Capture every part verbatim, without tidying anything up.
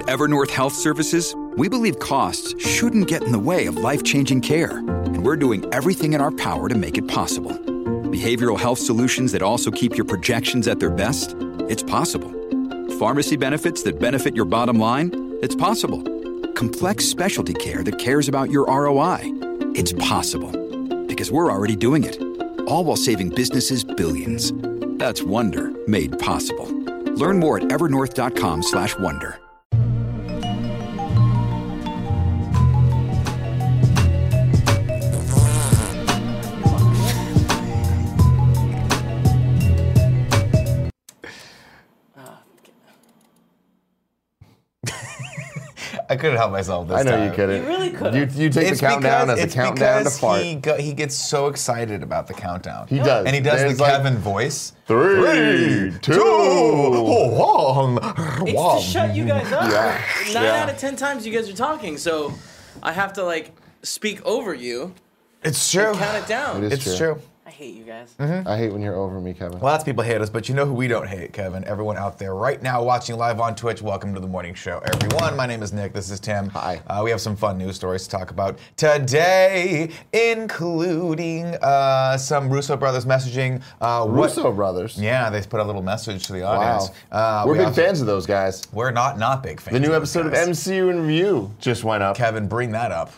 Evernorth Health Services, we believe costs shouldn't get in the way of life-changing care, and we're doing everything in our power to make it possible. Behavioral health solutions that also keep your projections at their best? It's possible. Pharmacy benefits that benefit your bottom line? It's possible. Complex specialty care that cares about your R O I? It's possible. Because we're already doing it. All while saving businesses billions. That's Wonder made possible. Learn more at evernorth.com slash wonder. I couldn't help myself this I know time. you couldn't. You really couldn't. You, you take It's the countdown because, as a it's countdown to because fart. he, go, he gets so excited about the countdown. He does. And he does There's the like, Kevin voice. Three, two, one, It's one. to shut you guys up. Yeah. Nine Yeah. out of ten times you guys are talking, so I have to like speak over you. It's true. And count it down. It is It's true. true. I hate you guys. I hate when you're over me, Kevin. Lots of people hate us, but you know who we don't hate, Kevin? Everyone out there right now watching live on Twitch, welcome to the morning show, everyone. My name is Nick. This is Tim. Hi. Uh, we have some fun news stories to talk about today, including uh, some Russo brothers messaging. Uh, what- Russo brothers. Yeah, they put a little message to the Wow. audience. Uh, We're we big also- fans of those guys. We're not not big fans. The new of those episode of guys. M C U in Review just went up. Kevin, bring that up.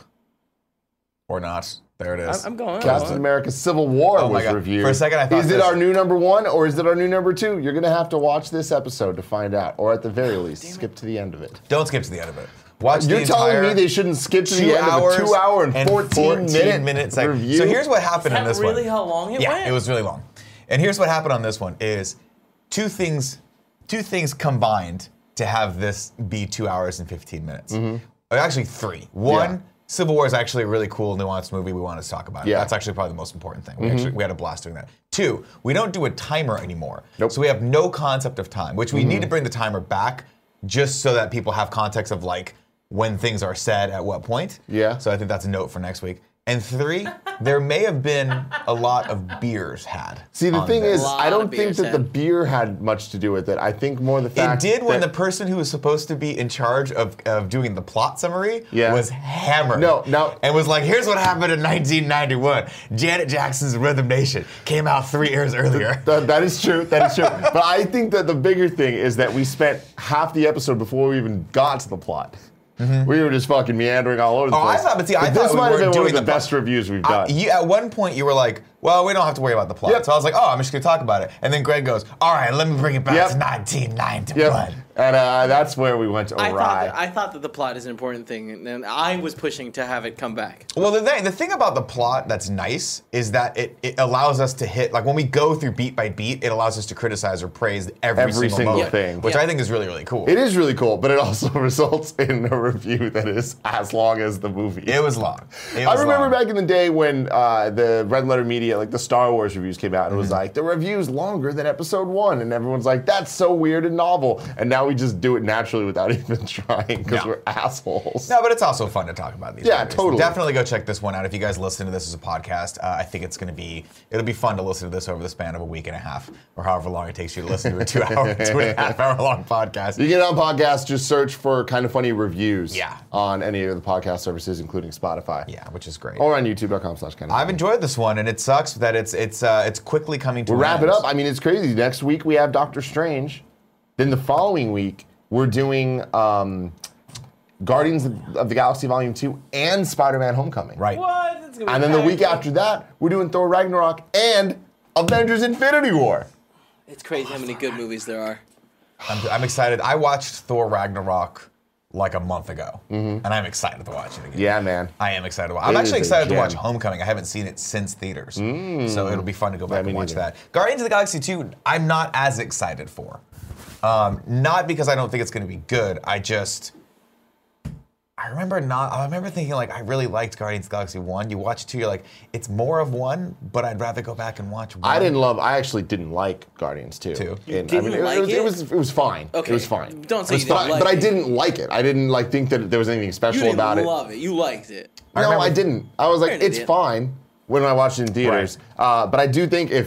Or not. There it is. I'm, I'm going. I'm Captain going. America Civil War Oh my was God. reviewed. For a second I thought Is it this- our new number one or is it our new number two? You're going to have to watch this episode to find out. Or at the very least, skip to the end of it. Don't skip to the end of it. Watch You're the telling entire me they shouldn't skip to two the end hours of a two hour and fourteen, minute minute segment. review? So here's what Is happened in that this really one. how long it yeah, went? it was really long. And here's what happened on this one is two things two things combined to have this be two hours and fifteen minutes. Mm-hmm. Or actually three. One, Yeah. Civil War is actually a really cool, nuanced movie we wanted to talk about. Yeah. That's actually probably the most important thing. We actually we had a blast doing that. Two, we don't do a timer anymore. Nope. So we have no concept of time, which we need to bring the timer back just so that people have context of like when things are said at what point. Yeah. So I think that's a note for next week. And three, there may have been a lot of beers had. See, the on thing this. is, Lot I of don't think beers that the had. beer had much to do with it. I think more the It fact did when that- the person who was supposed to be in charge of, of doing the plot summary Yeah. was hammered. No, no. And was like, here's what happened in nineteen ninety-one. Janet Jackson's Rhythm Nation came out three years earlier. That, that is true. That is true. But I think that the bigger thing is that we spent half the episode before we even got to the plot. We were just fucking meandering all over the Oh, I place. thought- but see, I thought this we might have weren't been one doing of the, the best plot. reviews we've I- done. you, at one point, you were like, well, we don't have to worry about the plot. Yep. So I was like, oh, I'm just going to talk about it. And then Greg goes, all right, let me bring it back Yep. to nineteen ninety-one. Yep. And uh, that's where we went I thought, awry. that, I thought that the plot is an important thing, and- and I was pushing to have it come back. Well, the thing, the thing about the plot that's nice is that it, it allows us to hit, like when we go through beat by beat, it allows us to criticize or praise every, Every single, single moment, thing. which Yeah. I think is really, really cool. It is really cool, but it also results in a review that is as long as the movie. It was long. It I was remember long. back in the day when uh, the Red Letter Media, like the Star Wars reviews came out, and it Mm-hmm. was like, the review's longer than episode one, and everyone's like, that's so weird and novel. And now we just do it naturally without even trying because No. we're assholes. No, but it's also fun to talk about these. Yeah, movies. totally. Definitely go check this one out. If you guys listen to this as a podcast, uh, I think it's going to be it'll be fun to listen to this over the span of a week and a half, or however long it takes you to listen to a two-hour, two and a half hour long podcast. You get on podcasts, just search for Kind of Funny Reviews Yeah. on any of the podcast services, including Spotify. Yeah, which is great. Or on youtube.com slash kind of I've enjoyed this one, and it sucks that it's it's uh, it's quickly coming to We'll an wrap end. it up. I mean, it's crazy. Next week we have Doctor Strange. Then the following week we're doing um, Guardians of the Galaxy Volume two and Spider-Man Homecoming. Right. What? It's gonna be And then the week packed. after that, we're doing Thor Ragnarok and Avengers Infinity War. It's crazy how many good movies there are. I'm, I'm excited. I watched Thor Ragnarok like a month ago, and I'm excited to watch it again. Yeah, man. I am excited to watch. I'm It actually is a excited to watch gem. Homecoming. I haven't seen it since theaters, so it'll be fun to go back me and watch neither. that. Guardians of the Galaxy two, I'm not as excited for. Um, not because I don't think it's going to be good. I just, I remember not. I remember thinking like I really liked Guardians of the Galaxy one. You watch two, you're like, it's more of one, but I'd rather go back and watch one. I didn't love. I actually didn't like Guardians two. Two? You And, didn't I mean, like it, was, it? it was it was fine. Okay, It was fine. don't say It was you didn't fine, like but I it. didn't like it. I didn't like think that there was anything You special didn't about it. love it. You liked it. I No, remember- I didn't. I was like, You're an it's idiot. fine when I watched it in theaters. Uh, but I do think if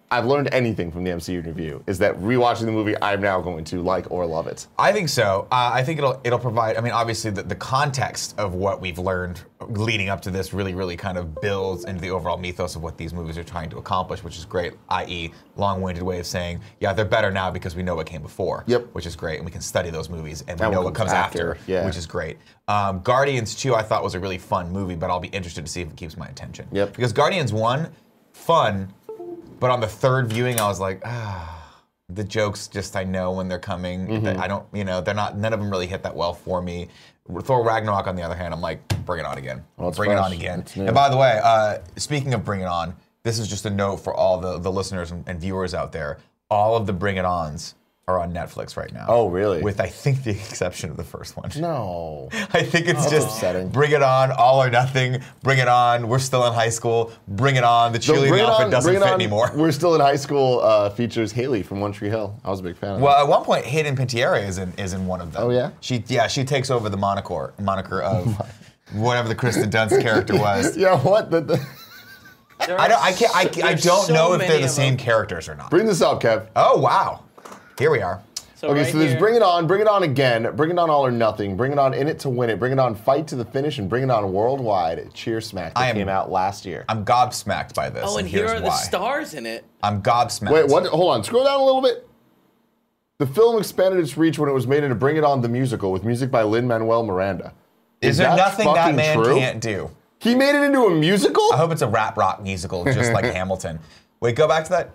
I've learned anything from the M C U review, is that rewatching the movie, I'm now going to like or love it. I think so. Uh, I think it'll it'll provide. I mean, obviously, the, the context of what we've learned leading up to this really, really kind of builds into the overall mythos of what these movies are trying to accomplish, which is great. that is, long-winded way of saying, yeah, they're better now because we know what came before. Yep. Which is great, and we can study those movies, and we And know what what comes comes after, after, yeah. which is great. Um, Guardians two, I thought was a really fun movie, but I'll be interested to see if it keeps my attention. Yep. Because Guardians one, fun. But on the third viewing, I was like, ah, the jokes just I know when they're coming. Mm-hmm. I don't, you know, they're not. None of them really hit that well for me. Thor Ragnarok, on the other hand, I'm like, bring it on again. Well, it's bring it fresh. on again. It's new. And by the way, uh, speaking of bring it on, this is just a note for all the, the listeners and, and viewers out there. All of the Bring It Ons are on Netflix right now. Oh, really? With, I think, the exception of the first one. No. I think it's That's just upsetting. Bring It On, All or Nothing. Bring It On. We're still in high school. Bring It On. The The cheerleading Bring It outfit On- doesn't Bring It fit On, anymore. We're still in high school uh, features Haley from One Tree Hill. I was a big fan of Well, that. at one point, Hayden Panettiere is in is in one of them. Oh, yeah? She yeah she takes over the moniker moniker of whatever the Kristen Dunst character was. Yeah, what? The, the There I are don't I can't I, so- I there's don't so know if many they're the of same them. characters or not. Bring this up, Kev. Oh wow, here we are. So Okay, right so there's here- Bring It On, Bring It On Again, Bring It On All or Nothing, Bring It On In It to Win It, Bring It On Fight to the Finish, and Bring It On Worldwide Cheer Smack that I am- came out last year. I'm gobsmacked by this. Oh, and here here's are the why. stars in it. I'm gobsmacked. Wait, what? Hold on, scroll down a little bit. The film expanded its reach when it was made into Bring It On the Musical with music by Lin-Manuel Miranda. Is there that nothing that fucking man true? can't do? He made it into a musical? I hope it's a rap rock musical, just like Hamilton. Wait, go back to that.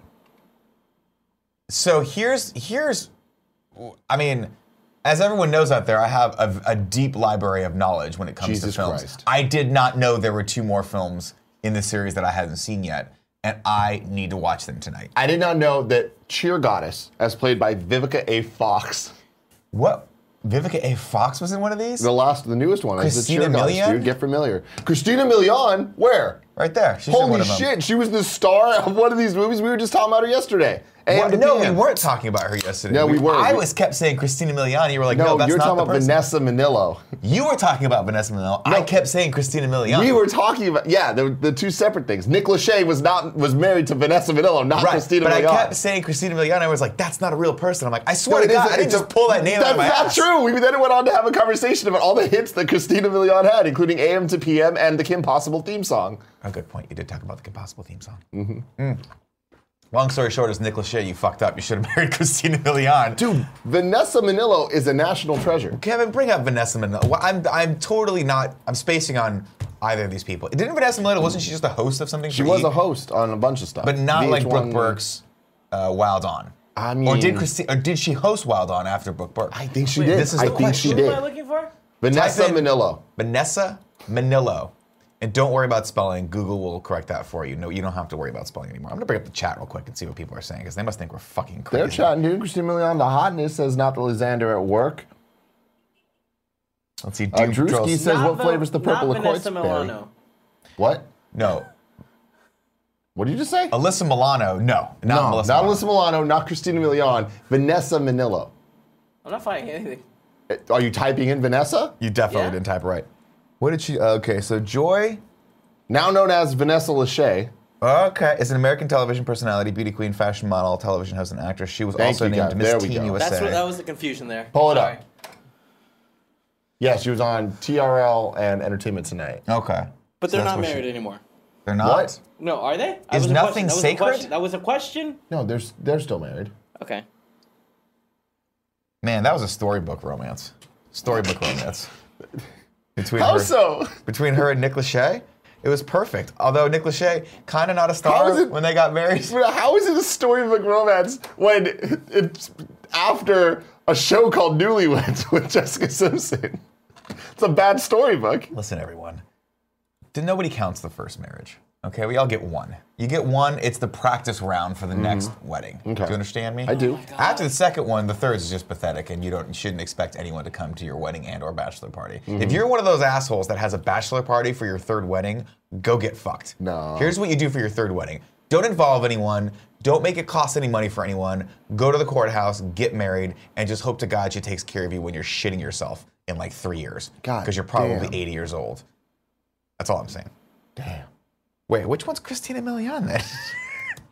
So here's here's, I mean, as everyone knows out there, I have a, a deep library of knowledge when it comes Jesus to films. Christ. I did not know there were two more films in the series that I hadn't seen yet, and I need to watch them tonight. I did not know that Cheer Goddess, as played by Vivica A. Fox, What? Vivica A. Fox was in one of these? the last, the newest one, is the Christina Cheer Goddess, Milian? dude. Get familiar. Christina Milian, where? Right there. She's in one Holy of them. shit, she was the star of one of these movies. We were just talking about her yesterday. A M What? to No, P M. we weren't talking about her yesterday. No, we weren't. I We- was kept saying Christina Milian. You were like, no, No, that's you're not talking the about person. Vanessa Manillo. You were talking about Vanessa Manillo. I kept saying Christina Milian. We were talking about, yeah, the, the two separate things. Nick Lachey was not was married to Vanessa Manillo, not Right, Christina but Milian. I kept saying Christina Milian. I was like, that's not a real person. I'm like, I No, swear it to God, is- I didn't it's a- just pull that name out of my That's not ass. true. We then went on to have a conversation about all the hits that Christina Milian had, including A M to P M and the Kim Possible theme song. A good point. You did talk about the Impossible theme song. Mm-hmm. Mm. Long story short, is Nick Lachey, you fucked up. You should have married Christina Milian. Dude, Vanessa Manillo is a national treasure. Kevin, bring up Vanessa Manillo. Well, I'm, I'm totally not, I'm spacing on either of these people. Didn't Vanessa Manillo, wasn't she just a host of something? She for was E! a host on a bunch of stuff. But not like Brooke V H one Burke's uh, Wild On. I Or mean- did Christi- or did she host Wild On after Brooke Burke? I think she Wait, did. this is I the think she question. What did. am I looking for? Vanessa Type in Manillo. Vanessa Manillo. And don't worry about spelling. Google will correct that for you. No, you don't have to worry about spelling anymore. I'm gonna bring up the chat real quick and see what people are saying because they must think we're fucking crazy. They're chatting, dude. Christina Milian, the hotness, says not the Lysander at work. Let's see. Uh, Duke Drewski Dros- says, Not what Val- flavor's the purple not LaCroix Vanessa berry? Milano. What? no, What did you just say? Alyssa Milano. No, not no, Melissa. not Milano. Alyssa Milano, not Christina Milian. Vanessa Manillo. I'm not finding anything. Uh, Are you typing in Vanessa? You definitely Yeah. didn't type right. What did she? Okay, so Joy. Now known as Vanessa Lachey. Okay, is an American television personality, beauty queen, fashion model, television host, and actress. She was Thank also you, named Kev. Miss There we Teen go. U S A. That's what that was the confusion there. Pull it Sorry. up. Yeah, she was on T R L and Entertainment Tonight. Okay, But So they're that's not what she- married anymore. They're not. What? No, are they? That Is was a nothing question. That was a sacred? question. That was a question? No, they're, they're still married. Okay. Man, that was a storybook romance. Storybook romance. Between How her, so? Between her and Nick Lachey, it was perfect. Although Nick Lachey, kind of not a How star is it- when they got married. How is it a storybook romance when it's after a show called Newlyweds with Jessica Simpson? It's a bad storybook. Listen, everyone. Then nobody counts the first marriage. Okay, we all get one. You get one, it's the practice round for the next wedding. Okay. Do you understand me? I do. After the second one, the third is just pathetic, and you don't you shouldn't expect anyone to come to your wedding and or bachelor party. Mm-hmm. If you're one of those assholes that has a bachelor party for your third wedding, go get fucked. No. Here's what you do for your third wedding. Don't involve anyone. Don't make it cost any money for anyone. Go to the courthouse, get married, and just hope to God she takes care of you when you're shitting yourself in like three years. God Because you're probably damn. eighty years old. That's all I'm saying. Damn. Wait, which one's Christina Milian then?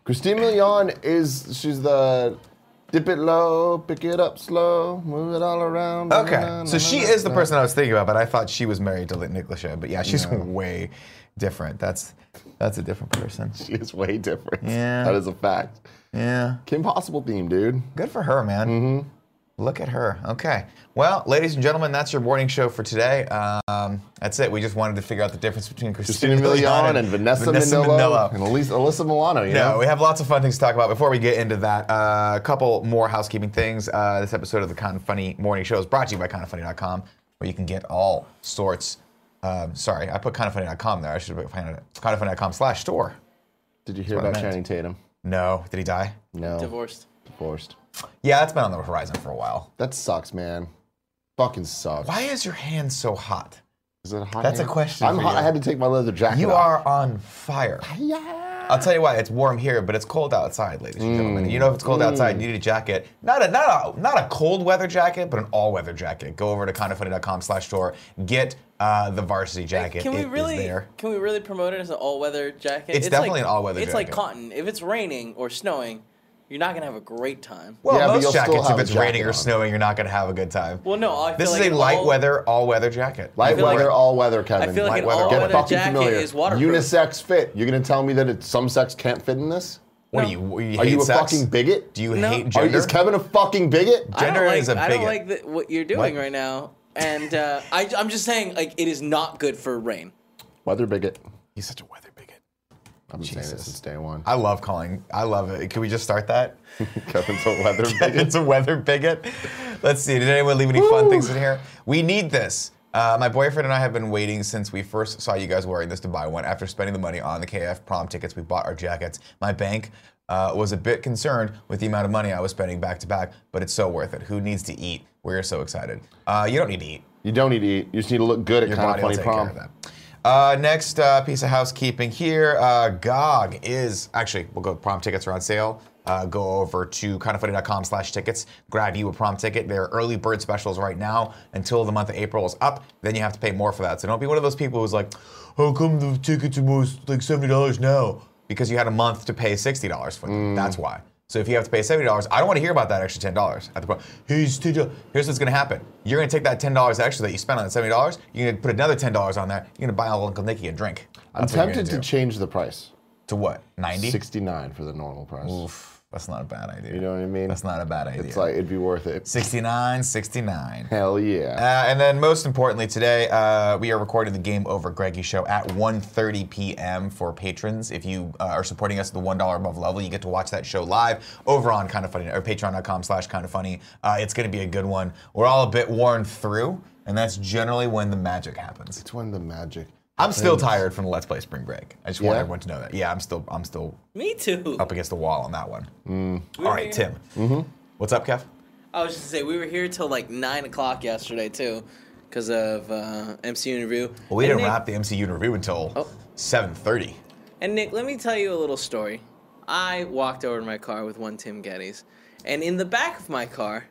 Christina Milian is, she's the dip it low, pick it up slow, move it all around. Okay, na, na, so na, she na, is the na. person I was thinking about, but I thought she was married to Nick Lachey. But yeah, she's No. way different. That's that's a different person. She is way different. Yeah. That is a fact. Yeah. Kim Possible theme, dude. Good for her, man. Mm-hmm. Look at her. Okay. Well, ladies and gentlemen, that's your morning show for today. Um, that's it. We just wanted to figure out the difference between Christina, Christina Milian and, and Vanessa, Vanessa Manillo, Manillo. and Elisa, Alyssa Milano, you know? No, we have lots of fun things to talk about. Before we get into that, uh, a couple more housekeeping things. Uh, this episode of the Kind of Funny Morning Show is brought to you by kind of funny dot com, where you can get all sorts. Um, sorry, I put kind of funny dot com there. I should have put kind of funny dot com slash store. Did you hear what I about meant. Channing Tatum? No, did he die? No. Divorced. Divorced. Yeah, that's been on the horizon for a while. That sucks, man. Fucking sucks. Why is your hand so hot? Is it a hot That's a hand? question I'm for hot. you. I had to take my leather jacket You off. are on fire. Yeah. I'll tell you why. It's warm here, but it's cold outside, ladies and gentlemen. You know, if it's cold outside, you need a jacket. Not a not a not a cold weather jacket, but an all weather jacket. Go over to kind of funny dot com slash store. Get uh, the varsity jacket. Can we It is really? there. Can we really promote it as an all-weather jacket? It's definitely like, an all-weather It's jacket. like cotton. If it's raining or snowing, you're not gonna have a great time. Well, Yeah, but most you'll still jackets, if have a it's raining jacket or on. snowing, you're not going to have a good time. Well, no. I feel This like is a an light all- weather, all weather jacket. Light feel like- weather, all weather, Kevin. I feel like Light an weather. Get all-weather fucking jacket familiar. is waterproof. Unisex fit. You're gonna tell me that it, some sex can't fit in this? What No. do you? you Are hate you a sex? fucking bigot? Do you No. hate Are, gender? is Kevin a fucking bigot? I don't Gender like, is a I bigot. don't like the, what you're doing What? right now, and uh, I, I'm just saying, like, it is not good for rain. Weather bigot. He's such a weather bigot. I've been saying Jesus. this since day one. I love calling. I love it. Can we just start that? Kevin's a weather bigot. It's a weather bigot. Let's see. Did anyone leave any fun things in here? We need this. Uh, my boyfriend and I have been waiting since we first saw you guys wearing this to buy one. After spending the money on the K F prom tickets, we bought our jackets. My bank uh, was a bit concerned with the amount of money I was spending back to back, but it's so worth it. Who needs to eat? We're so excited. Uh, you don't need to eat. You don't need to eat. You just need to look good at Your Kind of body will Funny take Prom. care of that. Uh, next uh, piece of housekeeping here. Uh, G O G is, actually, we'll go, prom tickets are on sale. Uh, go over to kind of funny dot com slash tickets. Grab you a prom ticket. There are early bird specials right now until the month of April is up. Then you have to pay more for that. So don't be one of those people who's like, how come the tickets are most like seventy dollars now? Because you had a month to pay sixty dollars for them. That's why. So if you have to pay seventy dollars, I don't want to hear about that extra ten dollars at the prom. Here's ten dollars. Here's what's going to happen. You're going to take that ten dollars extra that you spent on that seventy dollars. You're going to put another ten dollars on there. You're going to buy Uncle Nicky a drink. I'm That's what you're tempted to gonna do. change the price. To what? ninety? sixty-nine for the normal price. Oof. That's not a bad idea. You know what I mean? That's not a bad idea. It's like, it'd be worth it. sixty-nine, sixty-nine. Hell yeah. Uh, and then most importantly today, uh, we are recording the Game Over Greggy show at one thirty p.m. for patrons. If you uh, are supporting us at the one dollar above level, you get to watch that show live over on Kind of Funny, or patreon dot com slash kind of funny. Uh, it's going to be a good one. We're all a bit worn through, and that's generally when the magic happens. It's when the magic. I'm still happens. tired from the Let's Play Spring Break. I just want Yeah? everyone to know that. Yeah, I'm still I'm still Me too. up against the wall on that one. Mm. All right, Tim. Mm-hmm. What's up, Kev? I was just to say we were here till like nine o'clock yesterday too, because of uh, M C U interview. Well, we And didn't Nick- wrap the M C U review until Oh. seven thirty. And Nick, let me tell you a little story. I walked over to my car with one Tim Geddes, and in the back of my car,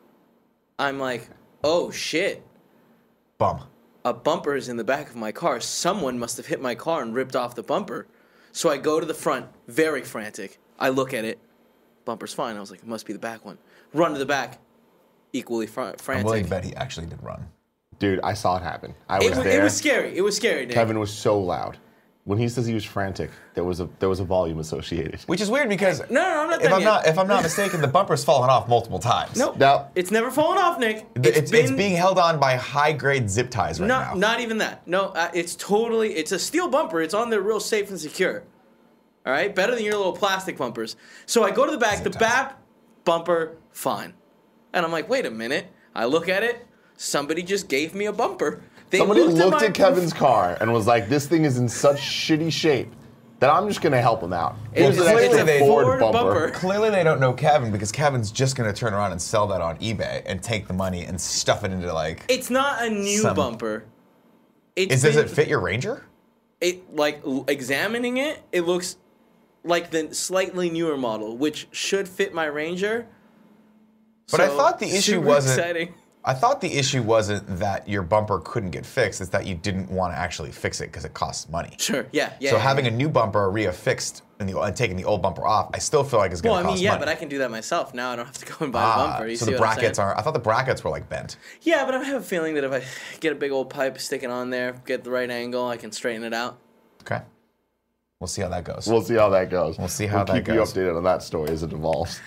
I'm like, oh shit, Bum. a bumper is in the back of my car. Someone must have hit my car and ripped off the bumper. So I go to the front, very frantic. I look at it, bumper's fine. I was like, it must be the back one. Run to the back, equally fr- I'm frantic. willing to bet he actually did run. Dude, I saw it happen. I was It was, there. it was scary. It was scary, Nick. Kevin was so loud. When he says he was frantic, there was a there was a volume associated. Which is weird because No, no, I'm not if done I'm yet. not if I'm not mistaken, the bumper's fallen off multiple times. Nope. Now, It's never fallen off, Nick. It's, it's, been, being held on by high grade zip ties right no, now. not even that. No, uh, it's totally. It's a steel bumper. It's on there real safe and secure. All right, better than your little plastic bumpers. So I go to the back. Zip The ties. back bumper, fine. And I'm like, wait a minute. I look at it. Somebody just gave me a bumper. They somebody looked my at Kevin's car and was like, "This thing is in such shitty shape that I'm just gonna help him out." Here's Well, an clearly extra they- Ford, Ford bumper. bumper. Clearly they don't know Kevin because Kevin's just gonna turn around and sell that on eBay and take the money and stuff it into like. It's not a new Some- bumper. It's Is does been- it fit your Ranger? It like l- examining it, it looks like the slightly newer model, which should fit my Ranger. But I So, thought the issue super wasn't- exciting. I thought the issue wasn't that your bumper couldn't get fixed, it's that you didn't want to actually fix it because it costs money. Sure, yeah, yeah. So yeah, having yeah. a new bumper reaffixed and, the, and taking the old bumper off, I still feel like it's going to Well, I cost mean, yeah, money. but I can do that myself. Now I don't have to go and buy Ah, a bumper. You so see the what I'm brackets saying? are, I thought the brackets were like bent. Yeah, but I have a feeling that if I get a big old pipe, stick it on there, get the right angle, I can straighten it out. Okay. We'll see how that goes. We'll see how that goes. We'll see how we'll that keep goes. you updated on that story as it evolves.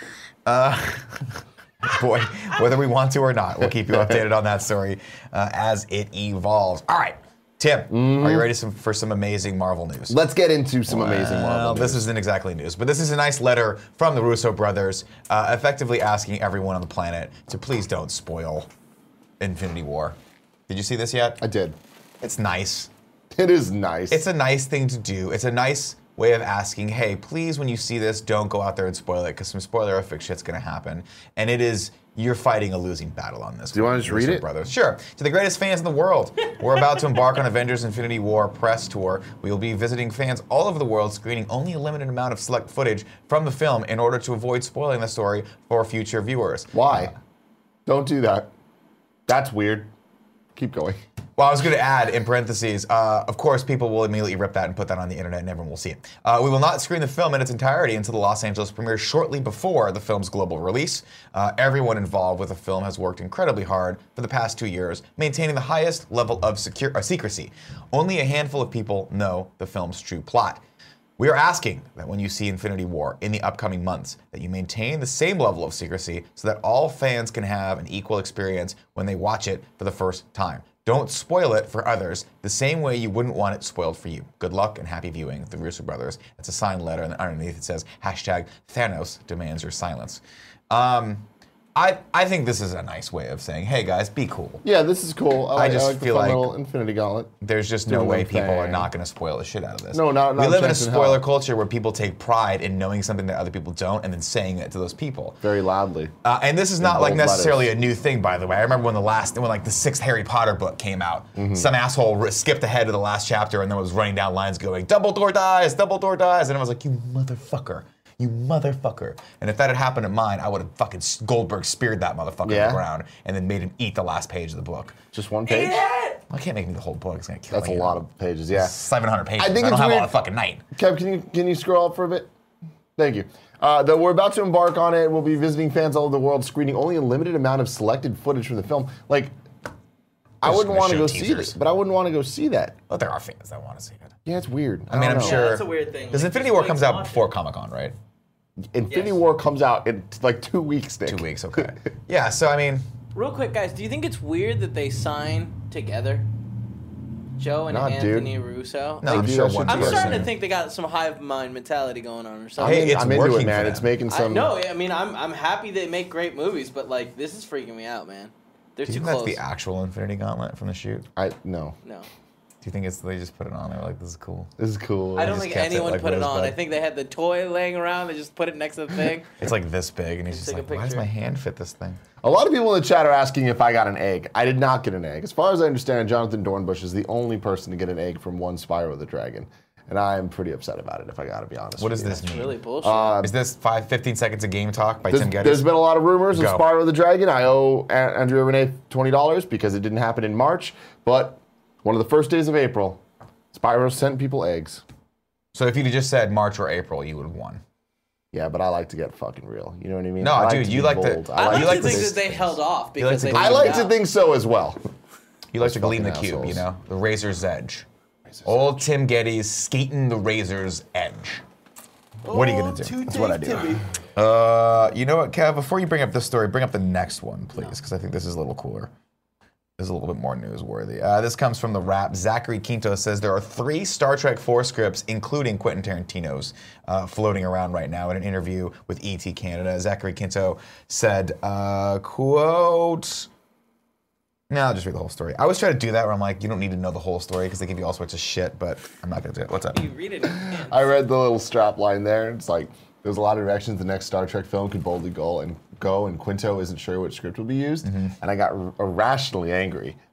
Boy, whether we want to or not, we'll keep you updated on that story uh, as it evolves. All right, Tim, Mm-hmm. are you ready some, for some amazing Marvel news? Let's get into some amazing Well, Marvel this news. isn't exactly news, but this is a nice letter from the Russo brothers, uh, effectively asking everyone on the planet to please don't spoil Infinity War. Did you see this yet? I did. It's nice. It is nice. It's a nice thing to do. It's a nice way of asking, hey, please, when you see this, don't go out there and spoil it, because some spoilerific shit's going to happen. And it is, you're fighting a losing battle on this. Do you want to just read it? Brothers. Sure. To the greatest fans in the world, we're about to embark on Avengers Infinity War press tour. We will be visiting fans all over the world, screening only a limited amount of select footage from the film in order to avoid spoiling the story for future viewers. Why? Don't do that. That's weird. Keep going. Well, I was going to add in parentheses, uh, of course, people will immediately rip that and put that on the internet and everyone will see it. Uh, we will not screen the film in its entirety until the Los Angeles premiere shortly before the film's global release. Uh, everyone involved with the film has worked incredibly hard for the past two years, maintaining the highest level of secure, uh, secrecy. Only a handful of people know the film's true plot. We are asking that when you see Infinity War in the upcoming months, that you maintain the same level of secrecy so that all fans can have an equal experience when they watch it for the first time. Don't spoil it for others the same way you wouldn't want it spoiled for you. Good luck and happy viewing, the Russo brothers. It's a signed letter, and underneath it says, hashtag Thanos demands your silence. Um, I, I think this is a nice way of saying, hey guys, be cool. Yeah, this is cool. I, like, just I like the feel fun like- little Infinity Gauntlet. There's just no Doing way their people are thing. not going to spoil the shit out of this. No, not- We not a live in a chance in spoiler hell. culture where people take pride in knowing something that other people don't and then saying it to those people. Very loudly. Uh, and this is not like bold necessarily letters. a new thing, by the way. I remember when the last, when like the sixth Harry Potter book came out, Mm-hmm. some asshole r- skipped ahead to the last chapter and then was running down lines going, Dumbledore dies, Dumbledore dies, and I was like, you motherfucker. You motherfucker. And if that had happened at mine, I would have fucking Goldberg speared that motherfucker Yeah? on the ground and then made him eat the last page of the book. Just one page? I can't make me the whole book. It's gonna kill That's me. a lot of pages, yeah. seven hundred pages. I think I don't it's have weird- all the fucking night. Kev, can you can you scroll up for a bit? Thank you. Uh, that we're about to embark on it. We'll be visiting fans all over the world, screening only a limited amount of selected footage from the film. Like, I just wouldn't gonna want to show go see teasers. this, but I wouldn't want to go see that. But there are fans that want to see it. Yeah, it's weird. I mean, don't I'm know. sure. Yeah, that's a weird thing. Because Like, Infinity just War wait comes to out watch before it. Comic Con, right? Infinity Yes. War comes out in like two weeks, Nick. Two weeks, okay. Yeah, so I mean, Real quick, guys, do you think it's weird that they sign together? Joe and Nah, dude. Anthony Russo? no, They I'm do sure that one shit I'm together. starting to person- think they got some hive mind mentality going on or I'm, something. Hey, in, it's I'm into working it, for man. them. It's making I some. know. I mean, I'm I'm happy they make great movies, but like this is freaking me out, man. They're Do you too think that's close. the actual Infinity Gauntlet from the shoot? I no. no, Do you think it's they just put it on there like this is cool? This is cool. I don't just think kept it, anyone like, put it on. Rosebud. I think they had the toy laying around. They just put it next to the thing. It's like this big, and he's just Take a like, why does picture. my hand fit this thing? A lot of people in the chat are asking if I got an egg. I did not get an egg. As far as I understand, Jonathan Dornbush is the only person to get an egg from one Spyro the Dragon. And I am pretty upset about it, if I gotta be honest. What with does you. this mean? Really bullshit. Is this five, fifteen seconds of game talk by There's, Tim Geddes? there's been a lot of rumors of Go. Spyro the Dragon. I owe A- Andrea Renee twenty dollars because it didn't happen in March. But one of the first days of April, Spyro sent people eggs. So if you'd have just said March or April, you would have won. Yeah, but I like to get fucking real. You know what I mean? No, I like dude, to you be like to- bold. I I like, like, you like to to think s- that they held off like because to they. glean- I found like to out. think so as well. You like to Those glean the fucking cube, you assholes. know? The razor's edge. Old Tim Geddes skating the razor's edge. What are you gonna do? That's what I do. Uh, you know what, Kev? Before you bring up this story, bring up the next one, please, because I think this is a little cooler. This is a little bit more newsworthy. Uh, this comes from The Wrap. Zachary Quinto says there are three Star Trek four scripts, including Quentin Tarantino's, uh, floating around right now in an interview with E T Canada. Zachary Quinto said, uh, quote, no, I'll just read the whole story. I always try to do that where I'm like, you don't need to know the whole story because they give you all sorts of shit, but I'm not going to do it. What's up? You read it. again. I read the little strap line there. It's like, there's a lot of directions the next Star Trek film could boldly go and go, and Quinto isn't sure which script will be used. Mm-hmm. And I got r- irrationally angry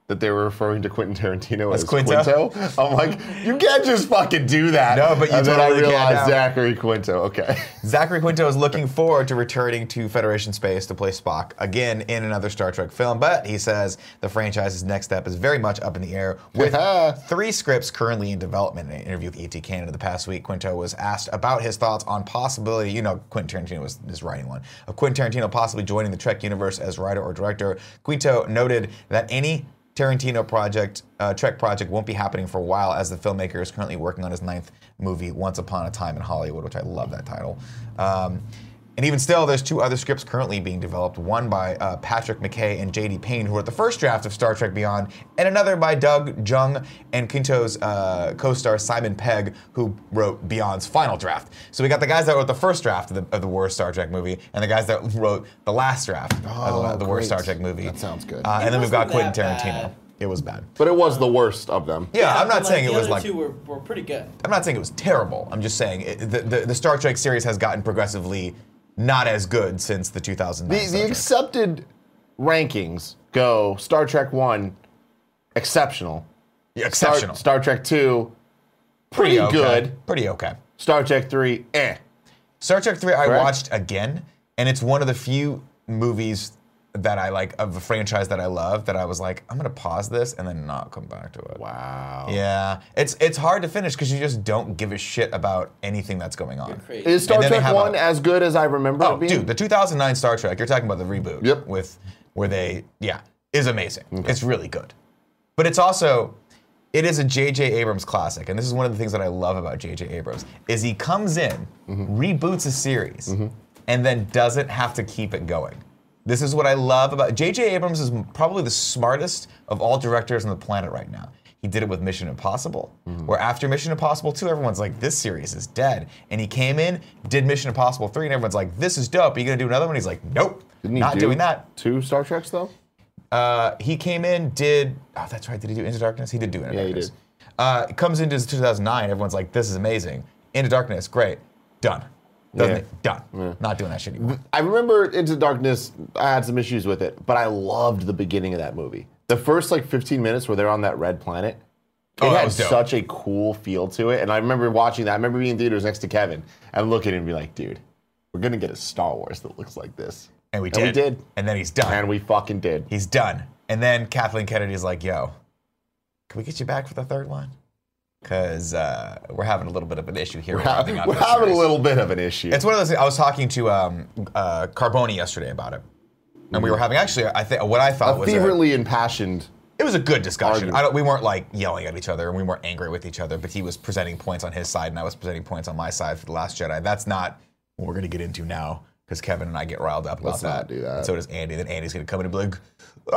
that they were referring to Quentin Tarantino as, As Quinto? Quinto. I'm like, you can't just fucking do that. No, but you and totally then I can realized now. Zachary Quinto. Okay. Zachary Quinto is looking forward to returning to Federation Space to play Spock again in another Star Trek film, but he says the franchise's next step is very much up in the air with three scripts currently in development. In an interview with E T Canada the past week, Quinto was asked about his thoughts on possibility, you know, Quentin Tarantino was is writing one, of Quentin Tarantino possibly joining the Trek universe as writer or director. Quinto noted that any Tarantino project, uh, Trek project won't be happening for a while as the filmmaker is currently working on his ninth movie, Once Upon a Time in Hollywood, which I love that title. Um, and even still, there's two other scripts currently being developed, one by uh, Patrick McKay and J D Payne, who wrote the first draft of Star Trek Beyond, and another by Doug Jung and Quinto's uh, co-star Simon Pegg, who wrote Beyond's final draft. So we got the guys that wrote the first draft of the, of the worst Star Trek movie, and the guys that wrote the last draft Oh, of the, the worst great. Star Trek movie. That sounds good. Uh, It and then we've got wasn't Quentin that Tarantino. bad. It was bad. But it was the worst of them. Yeah, I'm but not like, saying the it was other like. two were, were pretty good. I'm not saying it was terrible. I'm just saying it, the, the the Star Trek series has gotten progressively not as good since the two thousand nine. The, Star the Trek. accepted rankings go Star Trek one, exceptional. Yeah, Star, exceptional. Star Trek two, pretty, okay. good. Pretty okay. Star Trek three, eh. Star Trek three I Correct? watched again, and it's one of the few movies that I like of a franchise that I love that I was like, I'm gonna pause this and then not come back to it. Wow. Yeah, it's it's hard to finish because you just don't give a shit about anything that's going on. Crazy. Is Star And then they Trek have one a- as good as I remember Oh, it being? dude, the two thousand nine Star Trek, you're talking about the reboot. Yep. With where they, yeah, is amazing. It's really good. But it's also, it is a J J Abrams classic, and this is one of the things that I love about J J Abrams, is he comes in, reboots a series, and then doesn't have to keep it going. This is what I love about, J J Abrams is probably the smartest of all directors on the planet right now. He did it with Mission Impossible, where after Mission Impossible two, everyone's like, this series is dead. And he came in, did Mission Impossible three, and everyone's like, this is dope. Are you gonna do another one? He's like, nope, Didn't he not do doing that. Two Star Treks though? Uh, he came in, did, oh, that's right, did he do Into Darkness? He did do Into Yeah, he Darkness. did. Uh, comes into two thousand nine, everyone's like, this is amazing. Into Darkness, great, done. Doesn't Yeah. it? Done. Not doing that shit anymore. I remember Into Darkness, I had some issues with it, but I loved the beginning of that movie. The first like fifteen minutes where they're on that red planet, it Oh, that had was dope. such a cool feel to it. And I remember watching that. I remember being in theaters next to Kevin and looking at him and be like, dude, we're gonna get a Star Wars that looks like this. And we And did. we did. And then he's done. And we fucking did. He's done. And then Kathleen Kennedy's like, yo, can we get you back for the third one? Because uh, we're having a little bit of an issue here. We're, rounding ha- out we're this having a series. little bit of an issue. It's one of those things. I was talking to um, uh, Carboni yesterday about it. And we were having actually, I think what I thought a was a, fervently impassioned. it was a good discussion. Argument. I don't, we weren't like yelling at each other and we weren't angry with each other, but he was presenting points on his side and I was presenting points on my side for The Last Jedi. That's not what we're going to get into now because Kevin and I get riled up about Let's that. not do that. And so does Andy. Then Andy's going to come in and be like,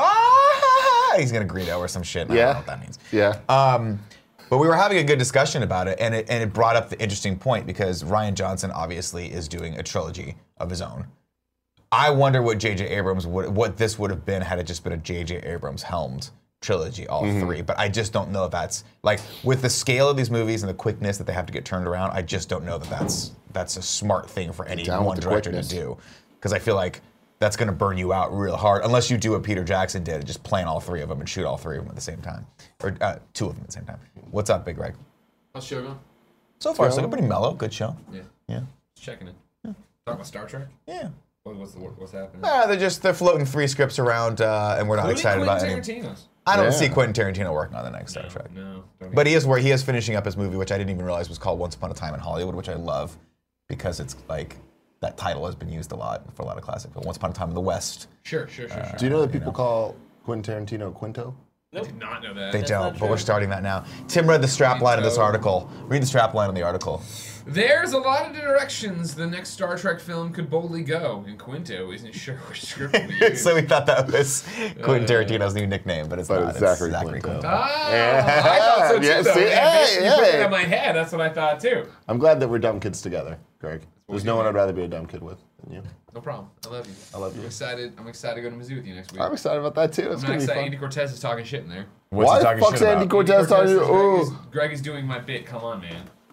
ah! He's going to Greedo or some shit. And I don't know Yeah. what that means. Yeah. Um, but we were having a good discussion about it, and it and it brought up the interesting point because Rian Johnson obviously is doing a trilogy of his own. I wonder what J J Abrams would, what this would have been had it just been a J J Abrams helmed trilogy, all Mm-hmm. three. But I just don't know if that's like with the scale of these movies and the quickness that they have to get turned around. I just don't know that that's that's a smart thing for any Down with one the director quickness. to do, because I feel like that's going to burn you out real hard unless you do what Peter Jackson did and just plan all three of them and shoot all three of them at the same time, or uh, two of them at the same time. What's up, Big Greg? How's the show going? So far, so good. Pretty mellow. Good show. Yeah, Yeah. just checking it. Talking about Star Trek. Yeah. What, what's the what's happening? Ah, they're just they're floating three scripts around, uh, and we're not Including excited about Quentin any. Tarantino's. I don't Yeah. see Quentin Tarantino working on the next Star Trek. No, don't But he is where he is finishing up his movie, which I didn't even realize was called Once Upon a Time in Hollywood, which I love because it's like that title has been used a lot for a lot of classic films. Once Upon a Time in the West. Sure, sure, sure, sure. Do you know that people call Quentin Tarantino Quinto? I did not know that. They That's don't, not but we're true. starting that now. Tim read the strap line of this Quinto. article. Read the strap line of the article. There's a lot of directions the next Star Trek film could boldly go, and Quinto isn't sure which script will be used. So we thought that was Quentin Tarantino's new nickname, but it's But not. it's Zachary Quinto. Quinto. Ah, I thought so too. Yeah, though. see, Yeah, hey, you put it hey. in my head. That's what I thought too. I'm glad that we're dumb kids together, Greg. There's no one I'd rather be a dumb kid with than you. No problem. I love you. I love you. I'm excited. I'm excited to go to Mizzou with you next week. I'm excited about that too. It's I'm not gonna be excited. fun. Andy Cortez is talking shit in there. What's Why he the talking fuck's shit Andy about? Cortez talking? is, Greg, Oh, is, Greg is doing my bit. Come on, man.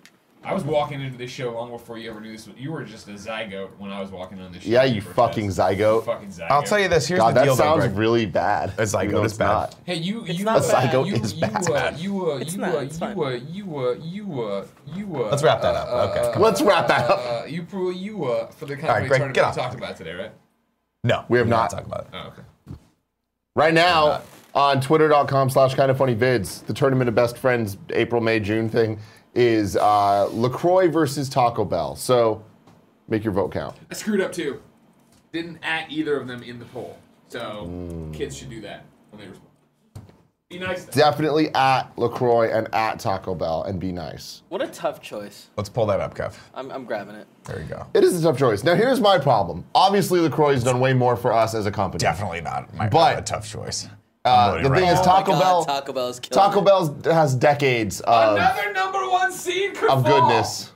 I was walking into this show long before you ever knew this. You were just a zygote when I was walking on this show. Yeah, you first fucking test. zygote. Fucking zygote. I'll tell you this. Here's God, the that deal, though, sounds Greg. really bad. A zygote You know is it's bad. not. Hey, you, It's you, not uh, bad. Zygote you, is you, bad. uh, you, uh, It's you, not, uh, it's you, fine. uh, you, uh, you, uh, you, uh, Let's wrap that uh, up. uh, Okay, come Let's wrap that up. Uh, you, pro- you, uh, for the All right, company Greg, tournament get we off. talked about today, right? No, We have we're not. talking about it. Oh, okay. Right now, on twitter.com slash kind of funny vids, the Tournament of Best Friends April, May, June thing is uh, LaCroix versus Taco Bell. So make your vote count. I screwed up too. Didn't at either of them in the poll. So kids should do that when they respond. Be nice. Then. Definitely at LaCroix and at Taco Bell and be nice. What a tough choice. Let's pull that up, Kev. I'm, I'm grabbing it. There you go. It is a tough choice. Now, here's my problem. Obviously, LaCroix has done way more for us as a company. Definitely not my But- a tough choice. Uh, I'm the voting thing right is, now. Taco oh my Bell. God, Taco Bell's killing Taco it. Bell has decades of, Another number one seed could of fall. goodness.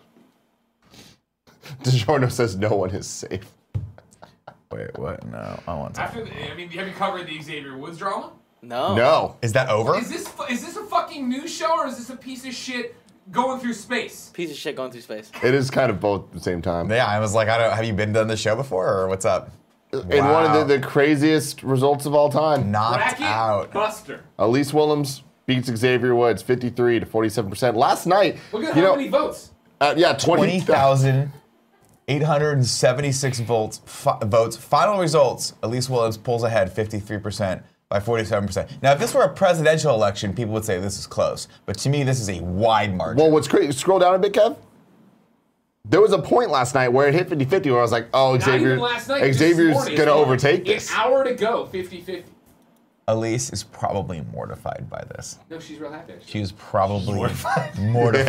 DiGiorno says no one is safe. Wait, what? No, I want to. After the, I mean, have you covered the Xavier Woods drama? No. No. Is that over? Is this fu- is this a fucking news show or is this a piece of shit going through space? Piece of shit going through space. It is kind of both at the same time. Yeah, I was like, I don't. Have you been done this show before, or what's up? In one of Wow. the, the craziest results of all time. Knocked Bracket out. Buster. Elise Willems beats Xavier Woods fifty-three to forty-seven percent. Last night, Look at you how know, many votes. uh, yeah, Twenty twenty thousand eight hundred seventy-six votes. Fi- votes. Final results. Elise Williams pulls ahead, fifty-three percent by forty-seven percent. Now, if this were a presidential election, people would say this is close. But to me, this is a wide margin. Well, what's crazy, scroll down a bit, Kev. There was a point last night where it hit fifty-fifty where I was like, oh, Not Xavier, even last night. just Xavier's this morning. going to It's overtake An this. hour to go, fifty-fifty. Elise is probably mortified by this. No, she's real happy. actually. She was probably mortified.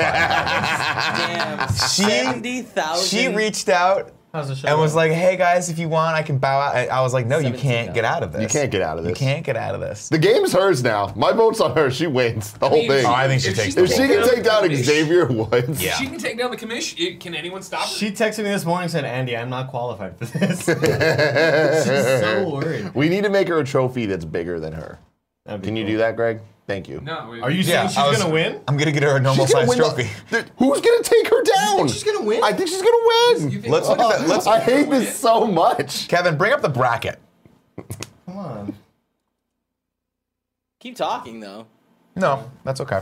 Damn. She- seventy thousand. She reached out How's the show and was going? like, hey guys, if you want, I can bow out. And I was like, no, you seventeen can't get out of this. You can't get out of You this. can't get out of this. The game's hers now. My vote's on her. She wins the whole mean, thing. Oh, I think she If takes she- the If she whole can thing. take down Commission. Xavier Woods, Yeah. She can take down the commission. It- Can anyone stop her? She texted me this morning and said, Andy, I'm not qualified for this. She's so worried. we need to make her a trophy that's bigger than her. That'd be Can you cool. do that, Greg? Thank you. no. we- Are you Yeah, saying she's I was- going to win? I'm gonna get her a normal She's gonna size win trophy. the- the- who's gonna take her down? she's gonna win? I think she's gonna win. You think- Let's look at that. Let's, I hate this so much. Kevin, bring up the bracket. Come on. Keep talking though. No, that's okay.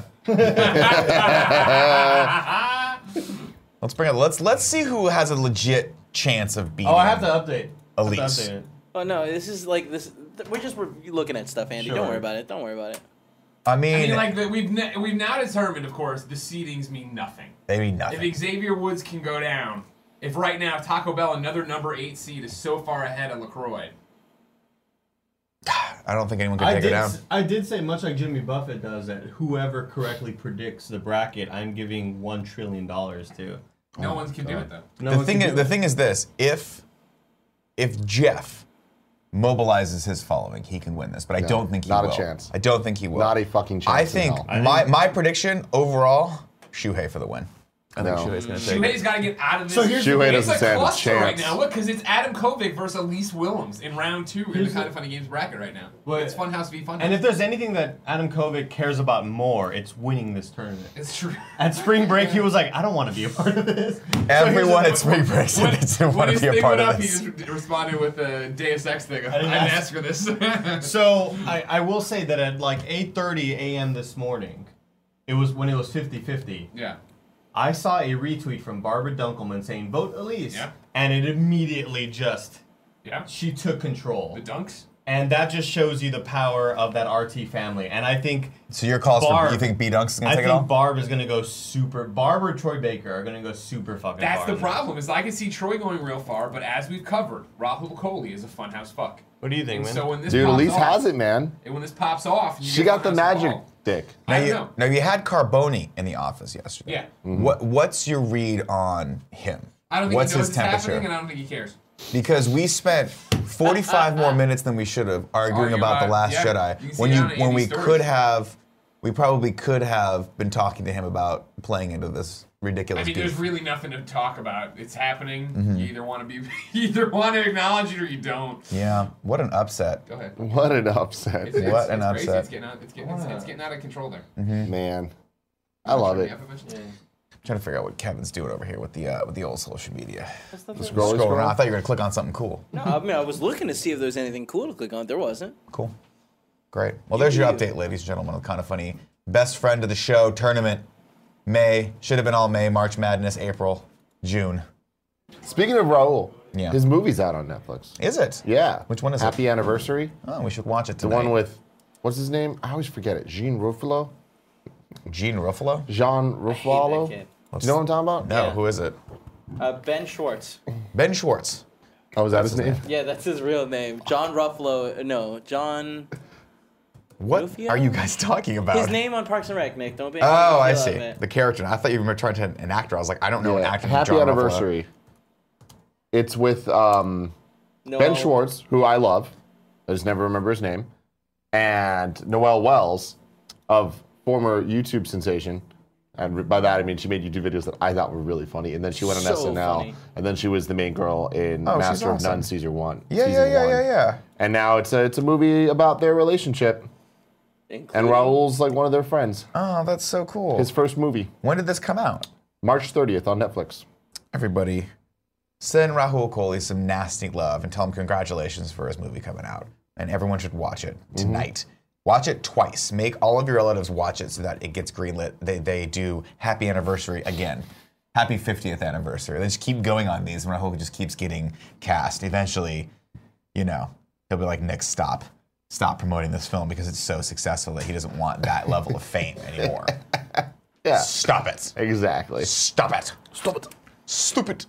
Let's bring it. Let's let's see who has a legit chance of beating. Oh, I have to update. I have to Elise. update it. Oh no, this is like this. We're just re- looking at stuff, Andy. Don't Sure. worry about it. Don't worry about it. I mean, I mean, like the, we've ne- we've now determined, of course, the seedings mean nothing. they mean If nothing. Xavier Woods can go down, if right now Taco Bell, another number eight seed, is so far ahead of LaCroix, I don't think anyone can I take her did, down. s- I did say, much like Jimmy Buffett does, that whoever correctly predicts the bracket, I'm giving one trillion dollars to. no one can do it though. No the one thing can is, do the it. thing is this: if if Jeff mobilizes his following, he can win this. But I No, don't think he not a will. chance. I don't think he will. Not a fucking chance I in think hell. I my think- my prediction overall, Shuhei for the win. I think No. Shuhei's gonna take it. Shuhei's got to get out of this. So here's the Shuhei thing. it's doesn't a stand a cluster right chance. now. Look, because it's Adam Kovic versus Elise Willems in round two in Here's the Kind the- of Funny Games bracket right now. But- it's Funhouse v Funhouse. And if there's anything that Adam Kovic cares about more, it's winning this tournament. it's true. At spring break, he was like, I don't want to be a part of this. So here's the Everyone thing. at spring break said When, they didn't when want to his be a thing part went of up, this. he just responded with the Deus Ex thing. I didn't didn't ask- ask for this. So I, I will say that at like eight thirty a.m. this morning, it was when it was fifty-fifty. yeah. I saw a retweet from Barbara Dunkelman saying, vote Elise. Yeah. And it immediately just, Yeah. she took control. The dunks. And that just shows you the power of that R T family. And I think So your calls for Barb- you think B Dunks is gonna I take think it all? Barb is gonna go super. Barb or Troy Baker are gonna go super fucking That's far the in this. problem. Is I can see Troy going real far, but as we've covered, Rahul Kohli is a funhouse fuck. What do you think, And man? so when this Dude, pops Elise off, has it, man. And when this pops off, you She get got the Funhouse magic involved. dick. I Now don't you, know. now you had Carboni in the office yesterday. Yeah. What what's your read on him? I don't think what's he knows his it's temperature? happening, and I don't think he cares. Because we spent forty-five more minutes than we should have arguing Arguing about, about- the Last yeah, Jedi. you can see when it you on when Andy's we stories. could have, we probably could have been talking to him about playing into this ridiculous I mean, beef. there's really nothing to talk about. It's happening. Mm-hmm. You either want to be, you either want to acknowledge it or you don't. yeah, what an upset. Go ahead. What an upset, It's, it's, What an it's crazy. upset. It's getting out. It's getting, it's, it's getting out of control there. man. I love Turn it. me up eventually. trying to figure out what Kevin's doing over here with the uh, with the old social media. The Scrolling scrolling, around. I thought you were gonna click on something cool. No, I mean I was looking to see if there was anything cool to click on. There wasn't. Cool. Great. Well, there's your You. update, ladies and gentlemen. Kind of funny. Best friend of the show tournament. May should have been all May. March Madness. April. June. Speaking of Raul, Yeah. his movie's out on Netflix. Is it? Yeah. Which one is Happy it? Anniversary. Oh, we should watch it The tonight. one with, what's his name? I always forget it. Jean Ruffalo? Gene Ruffalo. Jean Ruffalo? kid. Do you know what I'm talking about? No, Yeah. who is it? Uh, Ben Schwartz. Ben Schwartz. Oh, is that his his name? name. Yeah, that's his real name. John Ruffalo. No, John. What Rufio? are you guys talking about? His name on Parks and Rec, Nick. Don't be. Oh, I don't see. love it. The character. I thought you were trying to an actor. I was like, I don't know an Yeah. actor. named Happy John Ruffalo. Anniversary. It's with um, No. Ben Schwartz, who I love. I just never remember his name. And Noelle Wells, of former YouTube sensation. And by that, I mean she made YouTube videos that I thought were really funny. And then she went on So S N L. funny. And then she was the main girl in Oh, she's Master of awesome. None Season one. Yeah, season yeah, yeah, one. yeah, yeah. And now it's a, it's a movie about their relationship. And Including- Raul's like one of their friends. Oh, that's so cool. His first movie. When did this come out? March thirtieth on Netflix. Everybody, send Rahul Kohli some nasty love and tell him congratulations for his movie coming out. And everyone should watch it tonight. Watch it twice. Make all of your relatives watch it so that it gets greenlit. They they do happy anniversary again. Happy fiftieth anniversary. They just keep going on these. And Rahul just keeps getting cast. Eventually, you know, he'll be like, Nick, stop. Stop promoting this film because it's so successful that he doesn't want that level of fame anymore. Yeah. Stop it. Exactly. Stop it. Stop it. Stupid.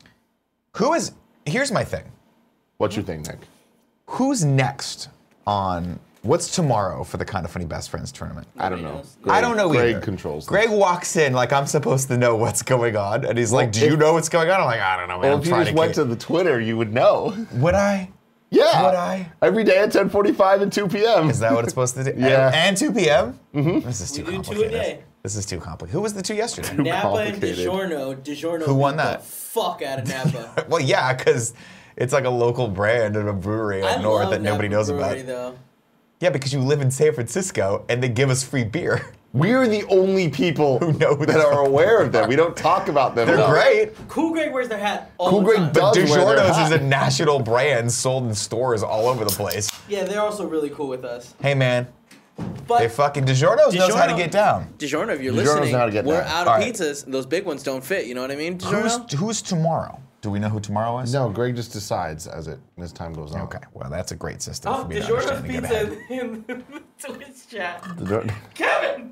Who is, here's my thing. What's your thing, Nick? Who's next on, what's tomorrow for the Kind of Funny Best Friends tournament? I don't know. knows. I don't know Greg either. controls this. Greg walks in like I'm supposed to know what's going on. And he's like, do you if- know what's going on? I'm like, I don't know, man. Well, I'm if you trying just to went keep- to the Twitter, you would know. Would I? Yeah. Would I? Every day at ten forty-five and two p.m. Is that what it's supposed to do? Yeah. And, and two p.m.? Mm-hmm. This is too We do two a complicated. day. This is too complicated. Who was the two yesterday? Napa and complicated. DiGiorno. DiGiorno. Who won beat that? The fuck out of Napa. Well, yeah, because it's like a local brand and a brewery up I north love that nobody Napa knows Brewery, about. Though. Yeah, because you live in San Francisco and they give us free beer. We're the only people Who know who that the are fuck aware of them. We don't talk about them. They're enough. great. Cool Greg wears their hat all Cool the Greg time. does. But wear their DiGiorno's hat. is a national brand sold in stores all over the place. Yeah, they're also really cool with us. Hey, man, But they fucking DiGiorno's knows how to DiGiorno- get down. DiGiorno, if you're DiGiorno's listening, know how to get we're down. out of All right. pizzas. Those big ones don't fit. You know what I mean? DiGiorno. Who's, who's tomorrow? Do we know who tomorrow is? No, Greg just decides as it as time goes on. Okay, well, that's a great system Oh, for me to DiGiorno's understand and get pizza ahead. in the Twitch chat. The- Kevin.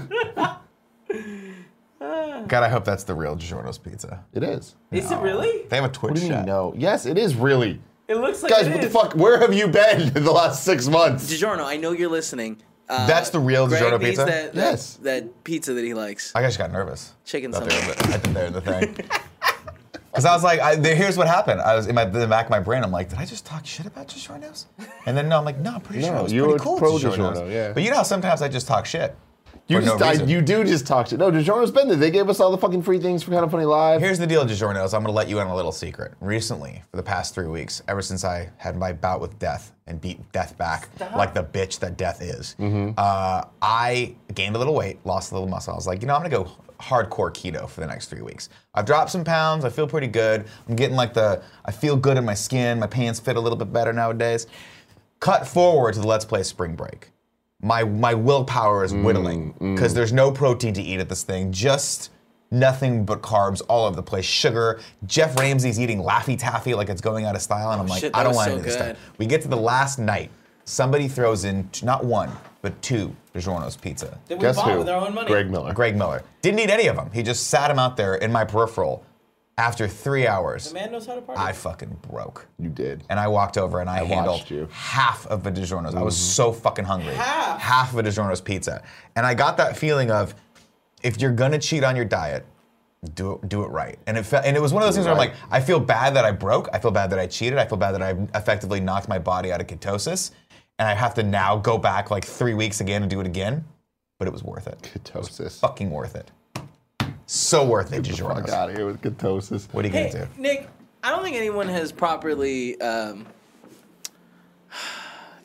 God, I hope that's the real DiGiorno's pizza. It is. Is it really? They have a Twitch What do you mean chat. no? Yes, it is really. It looks like Guys, it what the is. fuck? Where have you been in the last six months? DiGiorno, I know you're listening. Uh, That's the real Greg DiGiorno needs pizza? That, that, Yes. That pizza that he likes. I just got nervous. Chicken Thought something. they were in the- I think they're in the thing. Because I was like, I, there- here's what happened. I was in, my, in the back of my brain. I'm like, did I just talk shit about DiGiorno's? And then no, I'm like, no, I'm pretty No, sure it was you pretty were cool. pro DiGiorno's. DiGiorno, yeah. But you know how sometimes I just talk shit. You for no just, I, reason. you do just talk to. No, DiGiorno's been there. They gave us all the fucking free things for Kind of Funny Live. Here's the deal, DiGiorno's. I'm going to let you in on a little secret. Recently, for the past three weeks, ever since I had my bout with death and beat death back like the bitch that death is, uh, I gained a little weight, lost a little muscle. I was like, you know, I'm going to go hardcore keto for the next three weeks. I've dropped some pounds. I feel pretty good. I'm getting like the, I feel good in my skin. My pants fit a little bit better nowadays. Cut forward to the Let's Play Spring Break. My my willpower is whittling because there's no protein to eat at this thing. Just nothing but carbs all over the place. Sugar. Jeff Ramsey's eating Laffy Taffy like it's going out of style, and I'm like, shit, that I don't was want so any of this good. stuff. We get to the last night. Somebody throws in t- not one but two DiGiorno's pizza. That we Guess bought who? with our own money. Greg Miller. Greg Miller didn't eat any of them. He just sat them out there in my peripheral. After three hours, The man knows how to party. I fucking broke. You did. And I walked over and I, I handled watched you. half of the DiGiorno's. I was so fucking hungry. Half? Half of a DiGiorno's pizza. And I got that feeling of, if you're gonna cheat on your diet, do it, do it right. And it, fe- and it was one of those things where I'm right. like, I feel bad that I broke. I feel bad that I cheated. I feel bad that I effectively knocked my body out of ketosis. And I have to now go back like three weeks again and do it again. But it was worth it. Ketosis. Fucking worth it. So worth it, Fuck DiGiorno's. out of here with ketosis. What are you Hey, gonna do? Nick, I don't think anyone has properly um,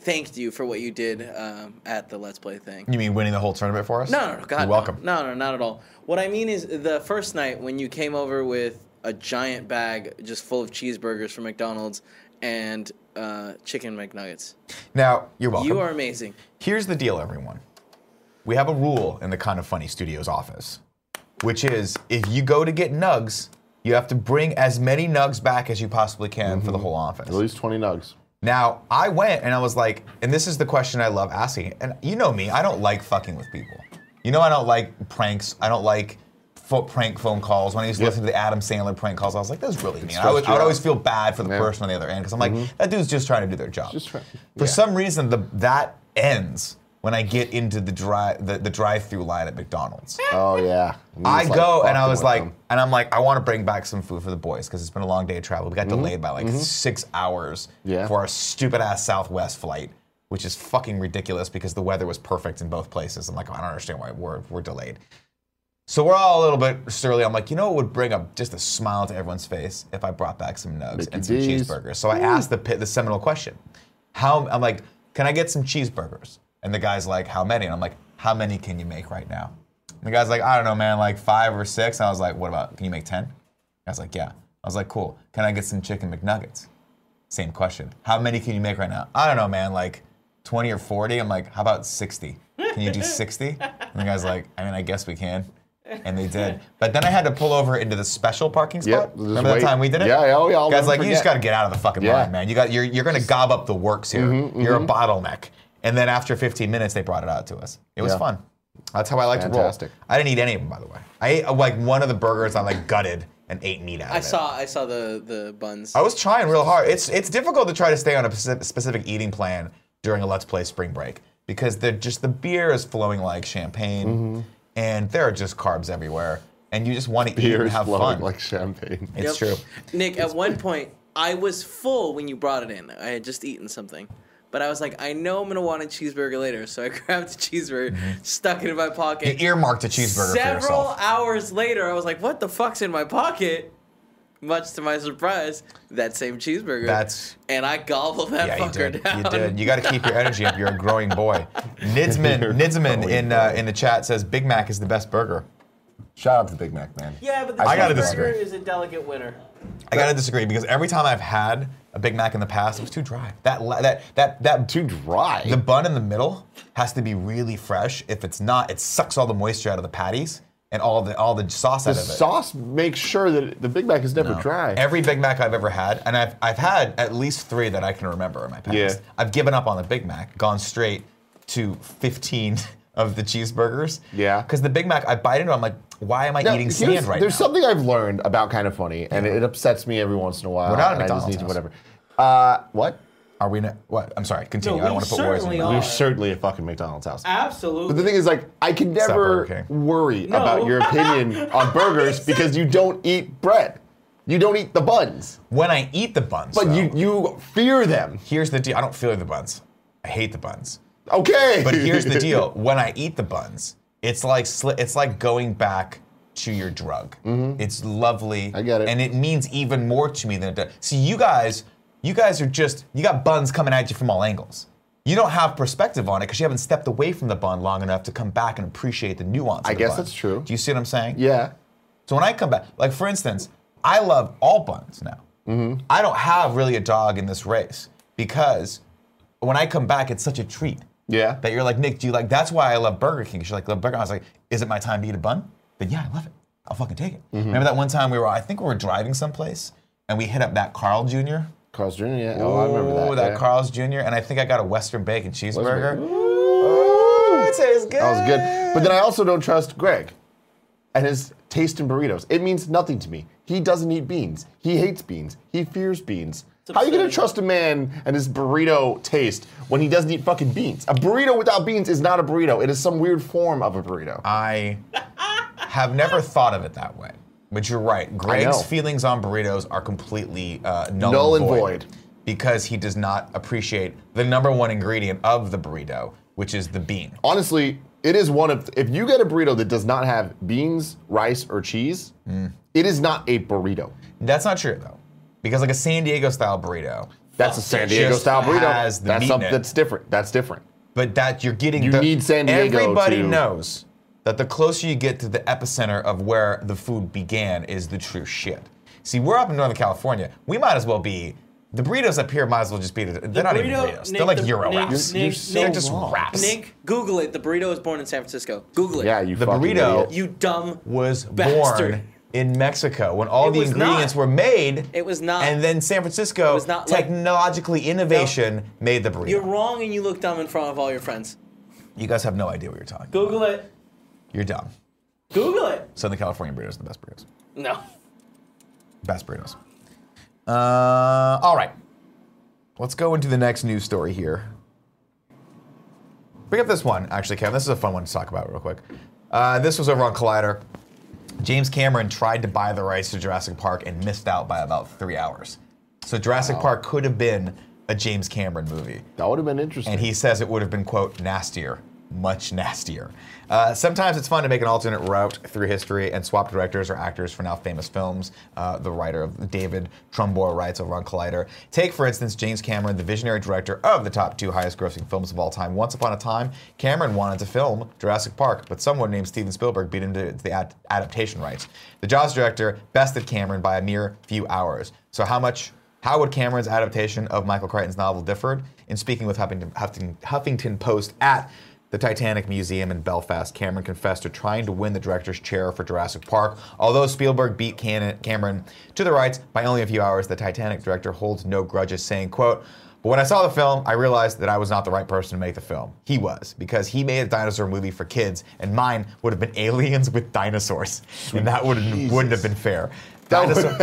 thanked you for what you did um, at the Let's Play thing. You mean winning the whole tournament for us? No, no, no, God, You're welcome. No, no, not at all. What I mean is the first night when you came over with a giant bag just full of cheeseburgers from McDonald's and uh, chicken McNuggets. Now, you're welcome. You are amazing. Here's the deal, everyone. We have a rule in the Kind of Funny Studios office, which is if you go to get nugs, you have to bring as many nugs back as you possibly can mm-hmm. for the whole office. At least twenty nugs. Now, I went and I was like, and this is the question I love asking, and you know me, I don't like fucking with people. You know I don't like pranks, I don't like fo- prank phone calls. When I used to yep. listen to the Adam Sandler prank calls, I was like, that's really mean. I would, I would always feel bad for the yeah. person on the other end, because I'm like, mm-hmm. that dude's just trying to do their job. Just try, for yeah. some reason, the that ends when I get into the drive the, the drive-through line at McDonald's. Oh yeah. I like go and I was like, them. and I'm like, I want to bring back some food for the boys because it's been a long day of travel. We got mm-hmm. delayed by like mm-hmm. six hours yeah. for our stupid ass Southwest flight, which is fucking ridiculous because the weather was perfect in both places. I'm like, I don't understand why we're we're delayed. So we're all a little bit surly. I'm like, you know what would bring up just a smile to everyone's face if I brought back some nugs Mickey and some D's. cheeseburgers. So I asked the the seminal question. How I'm like, can I get some cheeseburgers? And the guy's like, how many? And I'm like, how many can you make right now? And the guy's like, I don't know, man, like five or six. And I was like, what about, can you make ten? I was like, yeah. I was like, cool. Can I get some chicken McNuggets? Same question. How many can you make right now? I don't know, man, like twenty or forty. I'm like, how about sixty? Can you do sixty? And the guy's like, I mean, I guess we can. And they did. But then I had to pull over into the special parking spot. Yep, Remember that wait. time we did it? Yeah, yeah, yeah. Guys, like, you just got to get out of the fucking yeah. line, man. You got, you're, you're going to gob up the works here. Mm-hmm, you're mm-hmm. a bottleneck. And then after fifteen minutes, they brought it out to us. It was yeah. fun. That's how I like Fantastic. to roll. I didn't eat any of them, by the way. I ate like one of the burgers I like gutted and ate meat out of I it. saw, I saw the the buns. I was trying real hard. It's it's difficult to try to stay on a specific eating plan during a Let's Play spring break because the just the beer is flowing like champagne, mm-hmm. and there are just carbs everywhere, and you just want to eat and have flowing fun. Like champagne. It's yep. true. Nick, at one point, I was full when you brought it in. I had just eaten something. But I was like, I know I'm going to want a cheeseburger later. So I grabbed a cheeseburger, mm-hmm. stuck it in my pocket. You earmarked a cheeseburger Several for yourself. hours later, I was like, what the fuck's in my pocket? Much to my surprise, that same cheeseburger. That's and I gobbled that yeah, fucker you did. down. You did. You got to keep your energy up. You're a growing boy. Nidsman, Nidsman in uh, in the chat says Big Mac is the best burger. Shout out to Big Mac, man. Yeah, but the I gotta cheeseburger disagree. is a delicate winner. I gotta disagree because every time I've had a Big Mac in the past, it was too dry. That that that that too dry. The bun in the middle has to be really fresh. If it's not, it sucks all the moisture out of the patties and all the all the sauce the out of it. The sauce makes sure that the Big Mac is never no. dry. Every Big Mac I've ever had, and I've I've had at least three that I can remember in my past. Yeah. I've given up on the Big Mac, gone straight to fifteen of the cheeseburgers. Yeah. Because the Big Mac, I bite into it, I'm like, why am I now, eating sand right there's now? There's something I've learned about Kind of Funny, and yeah. it upsets me every once in a while. We're not at and McDonald's I just need house. to whatever. Uh, what? Are we not? What? I'm sorry. Continue. No, I don't want to put words in your are. We're certainly a fucking McDonald's house. Absolutely. But the thing is, like, I can never worry No. about your opinion on burgers because you don't eat bread. You don't eat the buns. When I eat the buns, But though, you you fear them. Here's the deal. I don't fear the buns. I hate the buns. Okay. But here's the deal. When I eat the buns, it's like sli- it's like going back to your drug. Mm-hmm. It's lovely. I get it. And it means even more to me than it does. See, you guys, you guys are just, you got buns coming at you from all angles. You don't have perspective on it because you haven't stepped away from the bun long enough to come back and appreciate the nuance I of the guess bun. that's true. Do you see what I'm saying? Yeah. So when I come back, like for instance, I love all buns now. Mm-hmm. I don't have really a dog in this race because when I come back, it's such a treat. Yeah. That you're like, Nick, do you like, that's why I love Burger King. You're like, love Burger King. I was like, is it my time to eat a bun? But yeah, I love it. I'll fucking take it. Mm-hmm. Remember that one time we were, I think we were driving someplace and we hit up that Carl Junior? Carl's Junior, yeah. Oh, I remember that. Oh, that yeah. Carl's Junior And I think I got a Western bacon cheeseburger. Ooh. Ooh, it tastes good. That was good. But then I also don't trust Greg and his taste in burritos. It means nothing to me. He doesn't eat beans. He hates beans. He fears beans. How are you going to trust a man and his burrito taste when he doesn't eat fucking beans? A burrito without beans is not a burrito. It is some weird form of a burrito. I have never thought of it that way. But you're right. Greg's feelings on burritos are completely uh, null, null and, and void, void. Because he does not appreciate the number one ingredient of the burrito, which is the bean. Honestly, it is one of, if you get a burrito that does not have beans, rice, or cheese, mm. it is not a burrito. That's not true, though. Because like a San Diego style burrito, That's a San Diego just style burrito. has the That's meat in something it. that's different. That's different. But that you're getting. You the, need San Diego Everybody to- knows that the closer you get to the epicenter of where the food began is the true shit. See, we're up in Northern California. We might as well be. The burritos up here might as well just be. They're The not even burrito- burritos. Nick, They're like the- Euro Nick, wraps. Nick, You're so They're just wrong. wraps. Nick, Google it. The burrito was born in San Francisco. Google it. Yeah, you The fucking burrito- idiot. You dumb was bastard. born in Mexico when all It the was ingredients not. were made. It was not. And then San Francisco, It was not like- technologically innovation made the burrito. You're wrong and you look dumb in front of all your friends. You guys have no idea what you're talking about. Google it. You're dumb. Google it. Southern California burritos are the best burritos. No. Best burritos. Uh, all right. Let's go into the next news story here. Bring up this one, actually, Kevin. This is a fun one to talk about real quick. Uh, this was over on Collider. James Cameron tried to buy the rights to Jurassic Park and missed out by about three hours. So Jurassic Wow. Park could have been a James Cameron movie. That would have been interesting. And he says it would have been, quote, nastier, much nastier. Uh, sometimes it's fun to make an alternate route through history and swap directors or actors for now famous films. Uh, the writer of David Trumbore writes over on Collider. Take, for instance, James Cameron, the visionary director of the top two highest grossing films of all time. Once upon a time, Cameron wanted to film Jurassic Park, but someone named Steven Spielberg beat him to the ad- adaptation rights. The Jaws director bested Cameron by a mere few hours. So how much... How would Cameron's adaptation of Michael Crichton's novel differ? In speaking with Huffington, Huffington, Huffington Post at the Titanic Museum in Belfast, Cameron confessed to trying to win the director's chair for Jurassic Park. Although Spielberg beat Can- Cameron to the rights by only a few hours, the Titanic director holds no grudges, saying, quote, but when I saw the film, I realized that I was not the right person to make the film. He was, because he made a dinosaur movie for kids, and mine would have been aliens with dinosaurs. And that wouldn't, wouldn't have been fair. Dinosaur,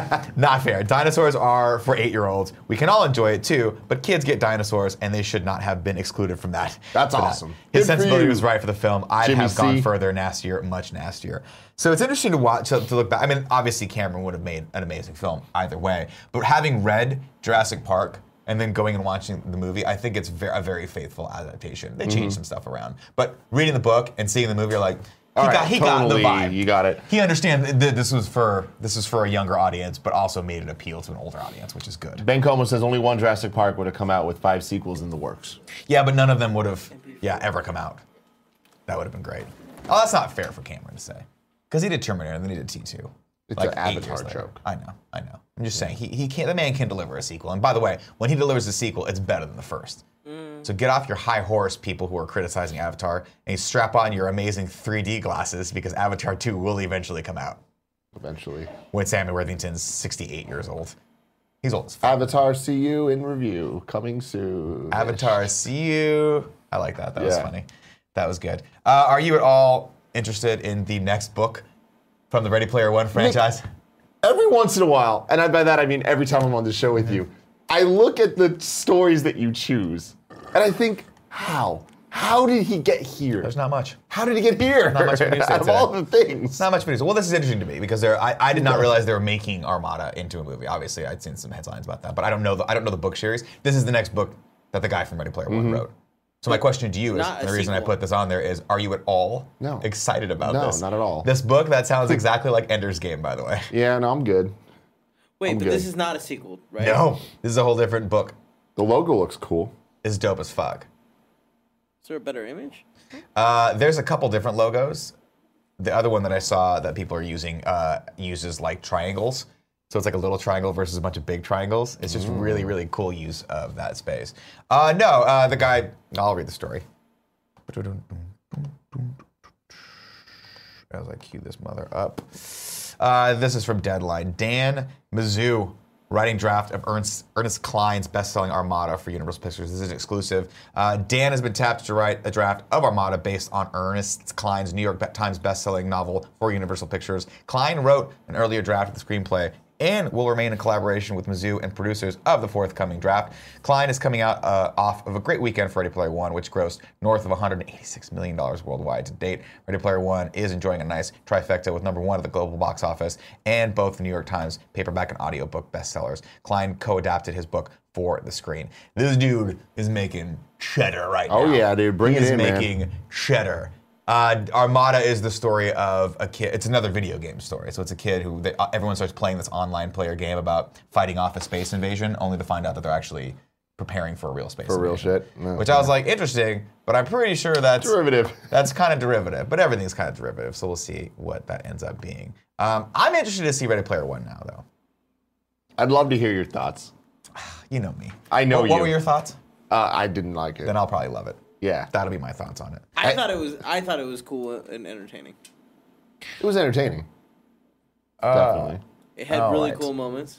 not fair. Dinosaurs are for eight-year-olds. We can all enjoy it too, but kids get dinosaurs, and they should not have been excluded from that. That's for that. awesome. His Good for sensibility you. was right for the film. I'd Jimmy have gone C. further, nastier, much nastier. So it's interesting to watch, to, to look back. I mean, obviously Cameron would have made an amazing film either way, but having read Jurassic Park and then going and watching the movie, I think it's ver- a very faithful adaptation. They changed some stuff around, but reading the book and seeing the movie, you're like, he All got right, he got the totally, vibe. you got it. He understands that this was for this is for a younger audience, but also made it appeal to an older audience, which is good. Ben Como says only one Jurassic Park would have come out with five sequels in the works. Yeah, but none of them would have, yeah, ever come out. That would have been great. Oh, that's not fair for Cameron to say, because he did Terminator and then he did T two. It's like an eight Avatar years later. joke. I know, I know. I'm just saying he he can't. The man can deliver a sequel. And by the way, when he delivers a sequel, it's better than the first. So get off your high horse, people who are criticizing Avatar, and you strap on your amazing three D glasses because Avatar two will eventually come out Eventually. when Sam Worthington's sixty-eight years old. He's old as fuck. Avatar, see you in review, coming soon. Avatar, see you. I like that. That was Yeah. funny. That was good. Uh, are you at all interested in the next book from the Ready Player One franchise? Every once in a while, and I, by that I mean every time I'm on the show with you, I look at the stories that you choose, and I think, how? How did he get here? There's not much. How did he get here? Not much news Out of all the things. It's not much news. Well, this is interesting to me because there, I, I did not realize they were making Armada into a movie. Obviously, I'd seen some headlines about that, but I don't know the I don't know the book series. This is the next book that the guy from Ready Player One wrote. So my question to you is, Not a and the reason I sequel. put this on there is, are you at all No. excited about No, this? not at all. This book that sounds exactly like Ender's Game, by the way. Yeah, no, I'm good. Wait, I'm but good. this is not a sequel, right? No, this is a whole different book. The logo looks cool. It's dope as fuck. Is there a better image? Uh, there's a couple different logos. The other one that I saw that people are using uh, uses like triangles. So it's like a little triangle versus a bunch of big triangles. It's just really, really cool use of that space. Uh, no, uh, the guy, I'll read the story. As I cue this mother up. Uh, this is from Deadline. Dan Mizzou, writing draft of Ernst, Ernest Cline's best-selling Armada for Universal Pictures. This is exclusive. Uh, Dan has been tapped to write a draft of Armada based on Ernest Cline's New York Times best-selling novel for Universal Pictures. Cline wrote an earlier draft of the screenplay and will remain in collaboration with Mizzou and producers of the forthcoming draft. Cline is coming out uh, off of a great weekend for Ready Player One, which grossed north of one hundred eighty-six million dollars worldwide to date. Ready Player One is enjoying a nice trifecta with number one at the global box office and both the New York Times paperback and audiobook bestsellers. Cline co-adapted his book for the screen. This dude is making cheddar right now. Oh, yeah, dude. Bring he it is in, man. making cheddar. Uh, Armada is the story of a kid. It's another video game story. So it's a kid who they, uh, everyone starts playing this online player game about fighting off a space invasion, only to find out that they're actually preparing for a real space For real invasion. shit? No, Which I was like, interesting, but I'm pretty sure that's Derivative. That's kind of derivative, but everything's kind of derivative. So we'll see what that ends up being. Um, I'm interested to see Ready Player One now, though. I'd love to hear your thoughts. You know me. I know what, you. What were your thoughts? Uh, I didn't like it. Then I'll probably love it. Yeah. That'll be my thoughts on it. I, I- thought it was. I thought it was cool and entertaining. It was entertaining. Uh, Definitely. It had All really right. cool moments.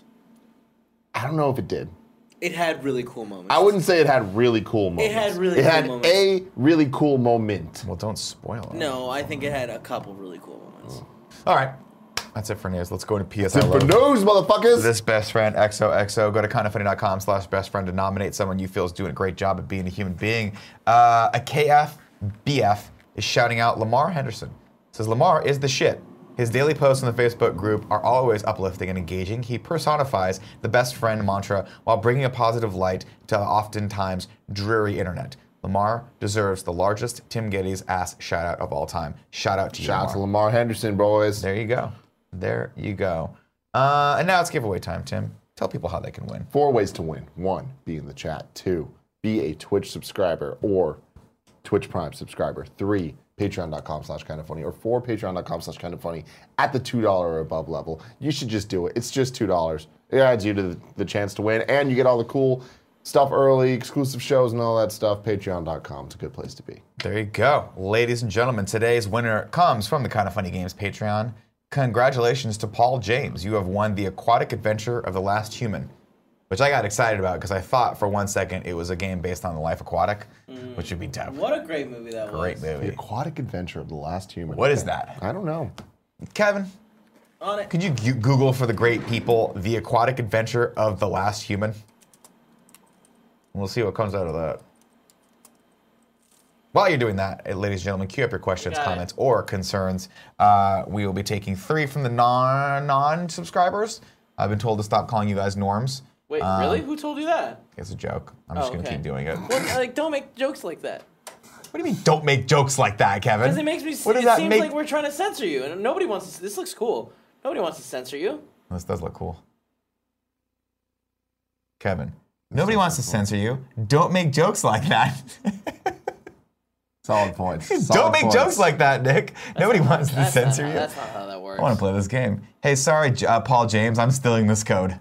I don't know if it did. It had really cool moments. I wouldn't say it had really cool moments. had really It cool had moments. a really cool moment. Well, don't spoil it. No, I think it had a couple really cool moments. All right. That's it for news. Let's go to P S Tip L. for news, motherfuckers. This best friend, X O X O. Go to kindafunny.com slash best friend to nominate someone you feel is doing a great job at being a human being. Uh, a K F B F is shouting out Lamar Henderson. Says Lamar is the shit. His daily posts in the Facebook group are always uplifting and engaging. He personifies the best friend mantra while bringing a positive light to oftentimes dreary internet. Lamar deserves the largest Tim Geddes ass shout out of all time. Shout out to you, Shout out Lamar. to Lamar Henderson, boys. There you go. There you go. Uh, and now it's giveaway time, Tim. Tell people how they can win. Four ways to win. One, be in the chat. Two, be a Twitch subscriber or Twitch Prime subscriber. Three, patreon.com slash kind of funny. Or four, patreon.com slash kind of funny at the two dollars or above level. You should just do it. It's just two dollars. It adds you to the, the chance to win. And you get all the cool stuff early, exclusive shows and all that stuff. Patreon dot com. It's a good place to be. There you go. Ladies and gentlemen, today's winner comes from the Kind of Funny Games Patreon. Congratulations to Paul James. You have won the Aquatic Adventure of the Last Human, which I got excited about because I thought for one second it was a game based on the Life Aquatic, mm. which would be dope. What a great movie that Great was. The movie. Aquatic Adventure of the Last Human. What is that? I don't know. Kevin, On it. could you gu- Google for the great people the Aquatic Adventure of the Last Human? We'll see what comes out of that. While you're doing that, eh, ladies and gentlemen, queue up your questions, Got it. comments, or concerns. Uh, we will be taking three from the non non subscribers. I've been told to stop calling you guys norms. Wait, Um, really? Who told you that? It's a joke. I'm just Oh, gonna okay. keep doing it. Well, like, don't make jokes like that. What do you mean? Don't make jokes like that, Kevin? Because it makes me. What does it that seems make? like we're trying to censor you, and nobody wants to. This looks cool. Nobody wants to censor you. This does look cool. Kevin, nobody wants to censor you. Don't make jokes like that. Solid points. Don't Solid make points. jokes like that, Nick. Nobody wants to That's censor not, you. That's not how that works. I want to play this game. Hey, sorry, J- uh, Paul James, I'm stealing this code.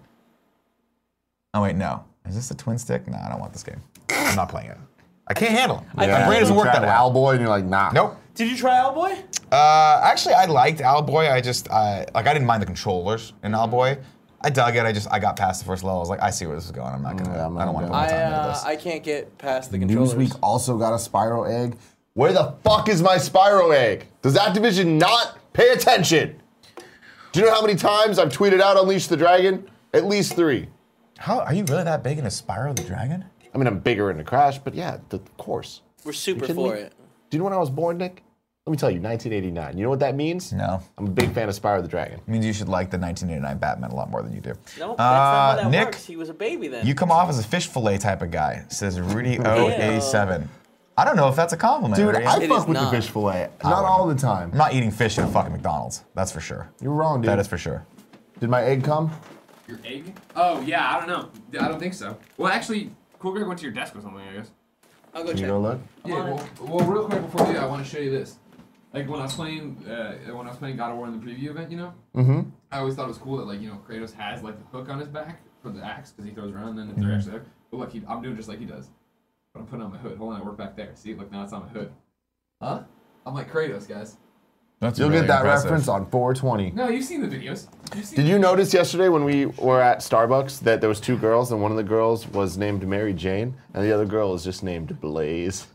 Oh, wait, no. Is this a twin stick? No, I don't want this game. I'm not playing it. I can't handle it. My brain doesn't you work tried that well. Owlboy and you're like, nah. Nope. Did you try Owlboy? Uh, actually, I liked Owlboy. I just, uh, like, I didn't mind the controllers in Owlboy. I dug it. I just, I got past the first level. I was like, I see where this is going. I'm not gonna, Yeah, I'm I don't not want to put gonna- my I time into uh, this. I can't get past the controllers. Newsweek also got a Spyro egg. Where the fuck is my Spyro egg? Does Activision not pay attention? Do you know how many times I've tweeted out Unleash the Dragon? At least three. How are you really that big into Spyro the Dragon? I mean, I'm bigger into Crash, but yeah, th- of course. We're super kidding for me? it. Do you know when I was born, Nick? Let me tell you, nineteen eighty-nine. You know what that means? No. I'm a big fan of Spyro the Dragon. It means you should like the nineteen eighty-nine Batman a lot more than you do. No, that's Uh, not how that Nick, works. He was a baby then. you come off as a fish fillet type of guy, says Rudy O eighty-seven. I don't know if that's a compliment. Dude, Rudy. I It fuck is with not. the fish fillet. I Not all the wouldn't. time. I'm not eating fish at a fucking McDonald's. That's for sure. You're wrong, dude. That is for sure. Did my egg come? Your egg? Oh, yeah, I don't know. I don't think so. Well, actually, Cool Greg went to your desk or something, I guess. I'll go Can check. you go look? Yeah, well, well, real quick before we do, I want to show you this. Like when I was playing, uh, when I was playing God of War in the preview event, you know, Mm-hmm. I always thought it was cool that like you know Kratos has like the hook on his back for the axe because he throws around. And then if they're actually there, but look, he, I'm doing just like he does, but I'm putting on my hood. Hold on, I work back there. See, look now it's on my hood. Huh? I'm like Kratos, guys. That's You'll really get that impressive. reference on four twenty. No, you've seen the videos. You've seen Did the you videos. notice yesterday when we were at Starbucks that there was two girls and one of the girls was named Mary Jane and the other girl is just named Blaze?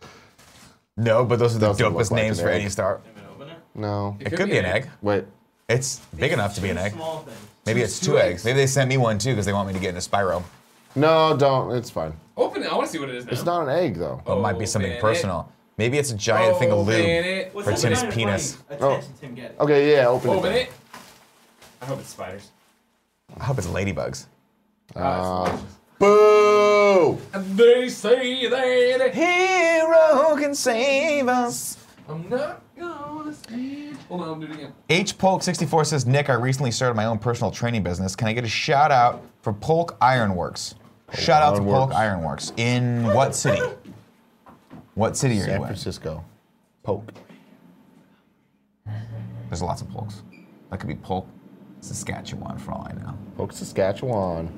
No, but those are the Doesn't look dopest like names an for egg. any star. No. It could be an egg. Wait. It's big enough to be an egg. Small things. Maybe it's two eggs. Maybe they sent me one too because they want me to get into Spyro. No, don't. It's fine. Open it. I want to see what it is now. It's not an egg though. Or it might be something Open it. personal. Maybe it's a giant thing of Open lube it. for Tim's penis. Attention, Tim Geddes. Okay, yeah, open, Open it. it. I hope it's spiders. I hope it's ladybugs. Ah, it's delicious. Boo! And they say that Hero can save us. I'm not gonna sleep. Hold on, I'll do it again. H Polk sixty-four says, Nick, I recently started my own personal training business. Can I get a shout out for Polk Ironworks? Shout out to Polk Ironworks. In what city? What city are San you in? Francisco. Polk. There's lots of Polks. That could be Polk, Saskatchewan, for all I know. Polk, Saskatchewan.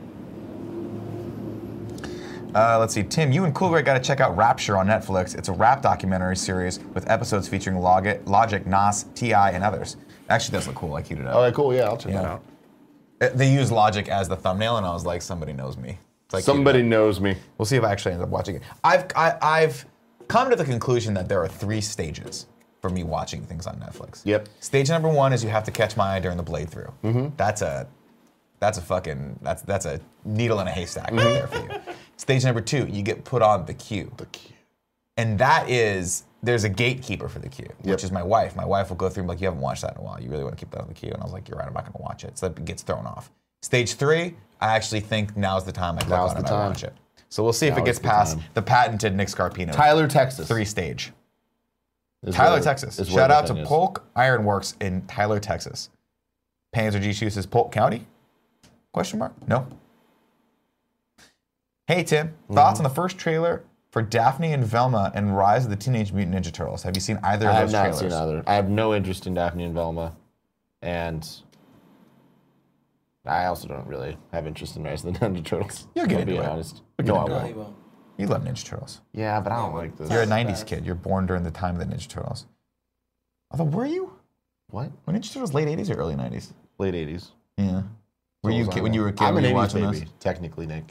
Uh, let's see, Tim, you and Cool Greg got to check out Rapture on Netflix. It's a rap documentary series with episodes featuring Logic, Logic, Nas, T I, and others. Actually, does look cool. I queued it up. Okay, cool. Yeah, I'll check Yeah. that out. Uh, They use Logic as the thumbnail, and I was like, somebody knows me. So I queued it Somebody up. knows me. We'll see if I actually end up watching it. I've I, I've come to the conclusion that there are three stages for me watching things on Netflix. Yep. Stage number one is you have to catch my eye during the blade through. Mm-hmm. That's a that's a fucking that's that's a needle in a haystack right there for you. Stage number two, you get put on the queue. The queue. And that is, there's a gatekeeper for the queue, Yep. which is my wife. My wife will go through and be like, you haven't watched that in a while. You really want to keep that on the queue? And I was like, you're right, I'm not going to watch it. So that gets thrown off. Stage three, I actually think now's the time I click Now's on it the and I time. watch it. So we'll see if Now it gets is the past time. the patented Nick Scarpino Tyler, Texas. three stage. Is Tyler, where- Texas. is where Shout the out to thing is. Polk Ironworks in Tyler, Texas. Panzer G Shoe says Polk County? Question mark? No. Hey Tim, thoughts on the first trailer for Daphne and Velma and Rise of the Teenage Mutant Ninja Turtles? Have you seen either I of have those not trailers? seen either. I have no interest in Daphne and Velma, and I also don't really have interest in Rise of the Ninja Turtles. You'll get I'll be into it. honest. You'll No, get I into No, won't. he won't. You love Ninja Turtles. Yeah, but I don't like this. You're a That's nineties bad. kid. You're born during the time of the Ninja Turtles. Although, were you? What? Were Ninja Turtles late eighties or early nineties? Late eighties. Yeah. Were you a kid, when you were a kid? I'm were an you eighties watching baby, those? technically, Nick.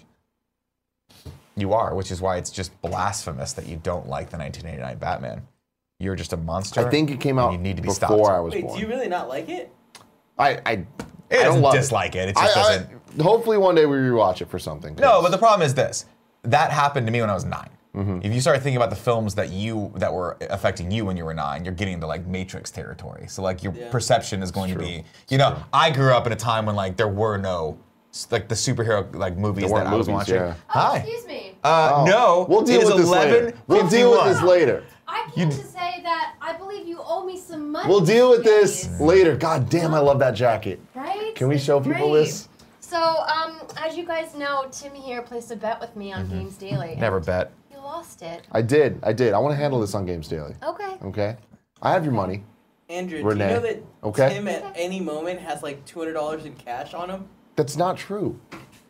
You are, which is why it's just blasphemous that you don't like the nineteen eighty-nine Batman. You're just a monster. I think it came and out you need to be before stopped. I was Wait, born. do you really not like it? I, I, It I don't doesn't love dislike it. It I, just I- doesn't. hopefully one day we rewatch it for something. No, but the problem is this. That happened to me when I was nine. Mm-hmm. If you start thinking about the films that you that were affecting you when you were nine, you're getting into like Matrix territory. So like your Yeah. perception is going to true. be, you know, I grew up in a time when like there were no like the superhero like movies There that weren't I was movies, watching. yeah. Oh, Hi. excuse me. Uh, Oh, no, we'll deal it is with this later. eleven We'll deal with this fifty-one. later. I came to say that I believe you owe me some money. We'll deal with this guys. later. God damn, I love that jacket. Right? Can we It's show people great. this? So, um, as you guys know, Tim here placed a bet with me on Games Daily. and Never bet. You lost it. I did. I did. I want to handle this on Games Daily. Okay. Okay? I have your money. Andrew, Renee. do you know that Okay. Tim at any moment has like two hundred dollars in cash on him? That's not true.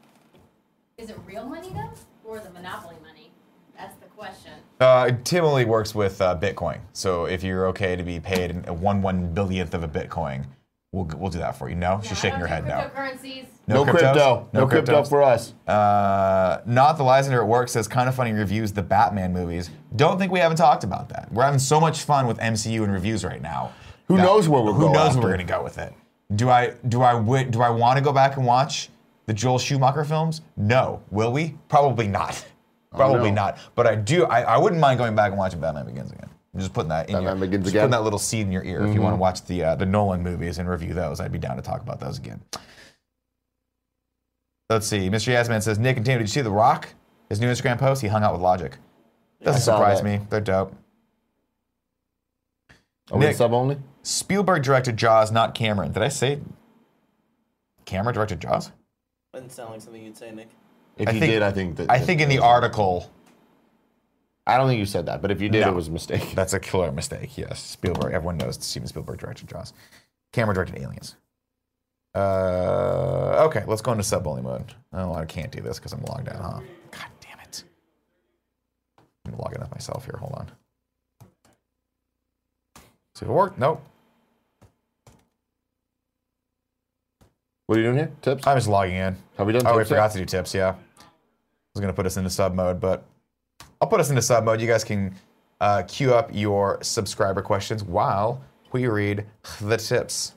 Is it real money though, or the Monopoly money? That's the question. Uh, Tim only works with uh, Bitcoin, so if you're okay to be paid in a one one billionth of a Bitcoin, we'll we'll do that for you. No, she's Yeah, shaking I her don't head do no. Cryptocurrencies. No, cryptos? crypto. No, crypto cryptos? for us. Uh, not the Lysander at work says kind of funny reviews the Batman movies. Don't think we haven't talked about that. We're having so much fun with M C U and reviews right now. Who that- knows where we'll Who go knows after. where we're gonna go with it? Do I do I wi- do I want to go back and watch the Joel Schumacher films? No. Will we? Probably not. Probably no. not. But I do. I, I wouldn't mind going back and watching Batman Begins again. I'm just putting that in Batman your, Begins just again? putting that little seed in your ear. If you want to watch the uh, the Nolan movies and review those, I'd be down to talk about those again. Let's see. Mister Yasman says, Nick and Tim, did you see The Rock? His new Instagram post, he hung out with Logic. Doesn't I saw surprise that. me. They're dope. Are we Nick. sub only? Spielberg directed Jaws, not Cameron. Did I say Cameron directed Jaws? Doesn't sound like something you'd say, Nick. If I you think- did, I think that. I think in the article, I don't think you said that, but if you did, No. it was a mistake. that's a killer mistake. Yes, Spielberg. Everyone knows Steven Spielberg directed Jaws. Cameron directed Aliens. Uh, okay, let's go into sub-only mode. Oh, I can't do this because I'm logged out, huh? God damn it. I'm logging up myself here. Hold on. See if it worked. Nope. What are you doing here? Tips? I'm just logging in. Have we done Oh, we tips forgot yet? to do tips, yeah. I was going to put us into sub mode, but I'll put us into sub mode. You guys can uh, queue up your subscriber questions while we read the tips.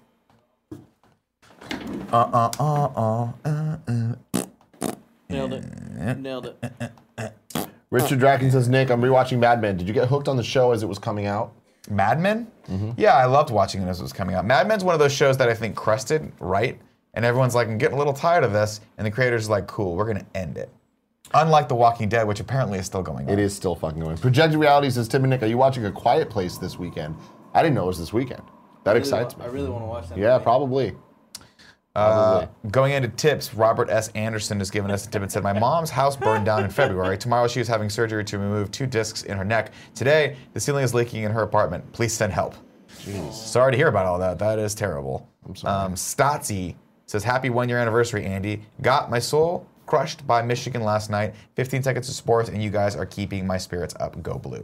Uh, uh, uh, uh, uh, uh. Nailed it. Nailed it. Richard Draken says, Nick, I'm rewatching Mad Men. Did you get hooked on the show as it was coming out? Mad Men? Yeah, I loved watching it as it was coming out. Mad Men's one of those shows that I think crested, right? And everyone's like, I'm getting a little tired of this. And the creator's like, cool, we're going to end it. Unlike The Walking Dead, which apparently is still going on. It is still fucking going. Projected Reality says, Tim and Nick, are you watching A Quiet Place this weekend? I didn't know it was this weekend. That I really excites wa- me. I really want to watch that. Yeah, movie. probably. Uh, going into tips, Robert S. Anderson has given us a tip and said, my mom's house burned down in February. Tomorrow she is having surgery to remove two discs in her neck. Today, the ceiling is leaking in her apartment. Please send help. Jeez. Sorry to hear about all that. That is terrible. I'm sorry. Um, Stotzy says, happy one year anniversary, Andy. Got my soul crushed by Michigan last night. fifteen seconds of sports, and you guys are keeping my spirits up. Go blue.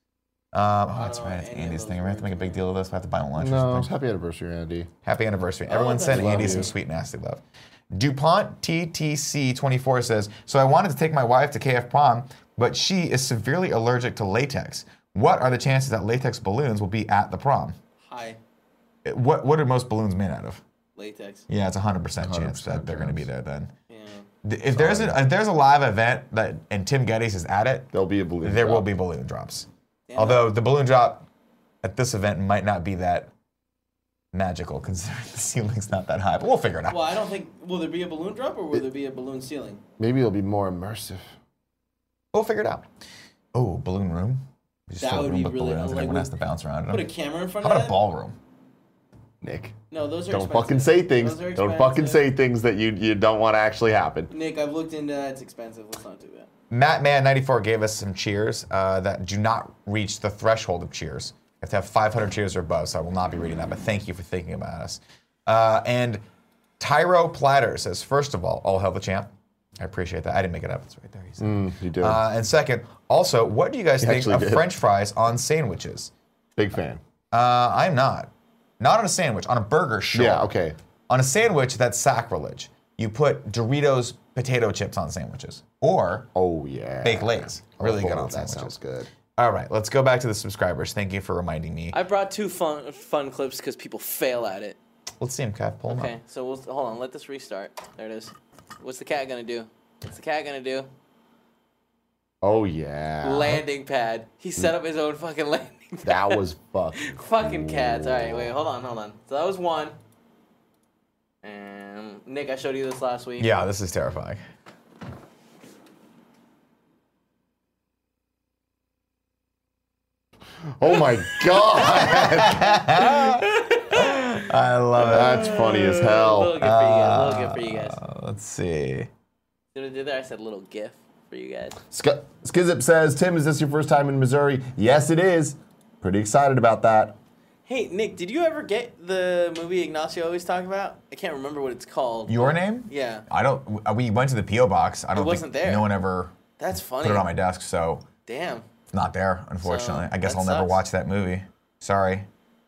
Um, oh, that's right. It's Andy's thing. We have to make a big deal of this. We have to buy him lunch or No, something. it's happy anniversary, Andy. Happy anniversary. Everyone that's send lovely. Andy some sweet, nasty love. DuPont T T C twenty-four says, so I wanted to take my wife to K F prom, but she is severely allergic to latex. What are the chances that latex balloons will be at the prom? High It- What What are most balloons made out of? latex. Yeah, it's a one hundred percent chance one hundred percent that they're going to be chance. there then. Yeah. Th- If there's, a, if there's a live event that and Tim Geddes is at it, There'll be a balloon there drop. will be balloon drops. Damn. Although the balloon drop at this event might not be that magical considering the ceiling's not that high, but we'll figure it out. Well, I don't think. Will there be a balloon drop or will there be a balloon ceiling? Maybe it'll be more immersive. We'll figure it out. Oh, balloon room. We just That fill a would room be with really- balloons and like, everyone has we- to bounce around in Put a them. camera in front How of about a that? ballroom? Nick, No, those are don't expensive. fucking say things. Those are Don't fucking expensive. say things that you, you don't want to actually happen. Nick, I've looked into that. It's expensive. Let's not do that. Matt Man ninety-four gave us some cheers uh, that do not reach the threshold of cheers. You have to have five hundred cheers or above, so I will not be reading that, but thank you for thinking about us. Uh, and Tyro Platter says, first of all, all hail the champ. I appreciate that. I didn't make it up. It's right there. He said. Mm, you did. Uh, and second, also, what do you guys He think actually of did. French fries on sandwiches? Big fan. Uh, I'm not. Not on a sandwich. On a burger, sure. Yeah, okay. On a sandwich, that's sacrilege. You put Doritos potato chips on sandwiches. Or Oh, yeah. Baked Lay's. Really Oh, good on that sandwiches. sounds good. All right, let's go back to the subscribers. Thank you for reminding me. I brought two fun fun clips because people fail at it. Let's see him, Kev. Pull him Okay, up. so we'll hold on. Let this restart. There it is. What's the cat gonna do? What's the cat gonna do? Oh, yeah. Landing pad. He set up his own fucking landing pad. That was fuck. Fucking cats. All right, wait, hold on, hold on. So that was one. And Nick, I showed you this last week. Yeah, this is terrifying. Oh, my God. I love it. That's funny as A little hell. gift for you guys. A little gift for you guys. Uh, let's see. See what I did there? I said little gift for you guys. Sk- Skizip says, Tim, is this your first time in Missouri? Yes, it is. Pretty excited about that. Hey, Nick, did you ever get the movie Ignacio always talk about? I can't remember what it's called. Your name? Yeah. I don't. We went to the P O box. I don't wasn't think there. no one ever That's funny. put it on my desk, so Damn. it's not there, unfortunately. So, I guess that I'll never sucks. watch that movie. Sorry.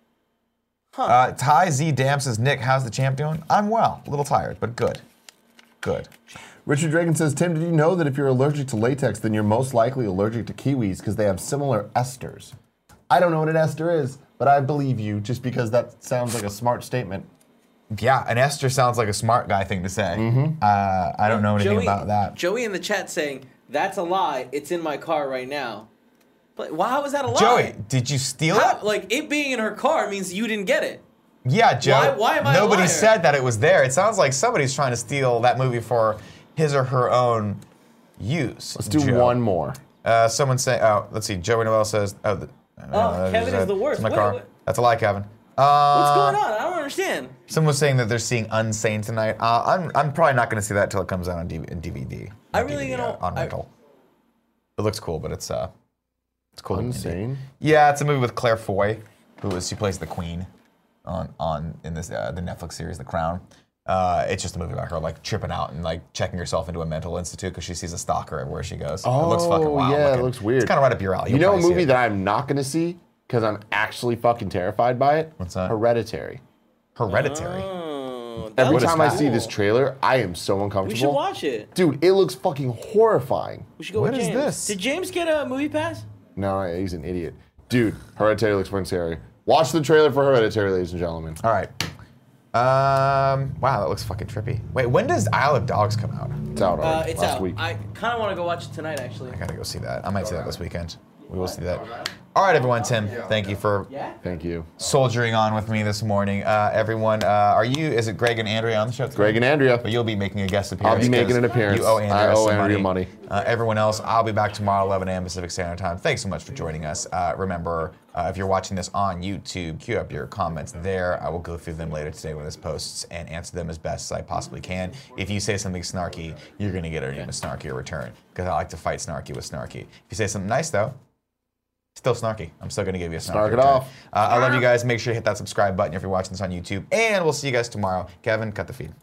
Huh. Uh, Ty Z Dam says, Nick, how's the champ doing? I'm well. A little tired, but good. Good. Richard Dragon says, Tim, did you know that if you're allergic to latex, then you're most likely allergic to kiwis because they have similar esters? I don't know what an ester is, but I believe you just because that sounds like a smart statement. Yeah, an ester sounds like a smart guy thing to say. Uh, I don't know anything Joey, about that. Joey in the chat saying, that's a lie. It's in my car right now. But why was that a lie? Joey, did you steal How- it? like, it being in her car means you didn't get it. Yeah, Joe. Why- why am I a Nobody liar? said that it was there. It sounds like somebody's trying to steal that movie for his or her own use. Let's do Joe. one more. Uh, someone say, oh, let's see. Joey Noel says, oh, the, Oh, Kevin is the worst. it's my Wait, car. wait. That's a lie, Kevin. Uh, What's going on? I don't understand. Someone was saying that they're seeing Unsane tonight. Uh, I'm, I'm probably not going to see that until it comes out on D V- in D V D. I Not really D V D, don't- uh, on I- rental. It looks cool, but it's uh, it's cool. Insane. Yeah, it's a movie with Claire Foy, who is she plays the Queen on on in this uh, the Netflix series The Crown. Uh, it's just a movie about her like tripping out and like checking herself into a mental institute because she sees a stalker everywhere she goes. Oh, it looks fucking wild. yeah, it looking. looks weird. It's kind of right up your alley. You You'll know a probably see movie it. that I'm not going to see because I'm actually fucking terrified by it? What's that? Hereditary. Hereditary. Oh, that Every looks time I cool. see this trailer, I am so uncomfortable. We should watch it. Dude, it looks fucking horrifying. We should go What with is James. this? Did James get a movie pass? No, he's an idiot. Dude, Hereditary looks fucking scary. Watch the trailer for Hereditary, ladies and gentlemen. All right. Um. Wow, that looks fucking trippy. Wait, when does Isle of Dogs come out? It's out Uh, already. it's last out. week. I kind of want to go watch it tonight, actually. I gotta go see that. I might see that this weekend. We will see that. All right, everyone. Tim, thank you for Thank you. soldiering on with me this morning. Uh, everyone, uh, are you? Is it Greg and Andrea on the show? Greg and Andrea. But you'll be making a guest appearance. I'll be making an 'cause appearance. You owe Andrea I owe some Andrea money. money. Uh, everyone else, I'll be back tomorrow, eleven a.m. Pacific Standard Time. Thanks so much for joining us. Uh, remember, uh, if you're watching this on YouTube, queue up your comments there. I will go through them later today when this posts and answer them as best as I possibly can. If you say something snarky, you're going to get an even snarkier return because I like to fight snarky with snarky. If you say something nice, though, still snarky. I'm still going to give you a snarky Snark it return. off. Uh, I love you guys. Make sure to hit that subscribe button if you're watching this on YouTube. And we'll see you guys tomorrow. Kevin, cut the feed.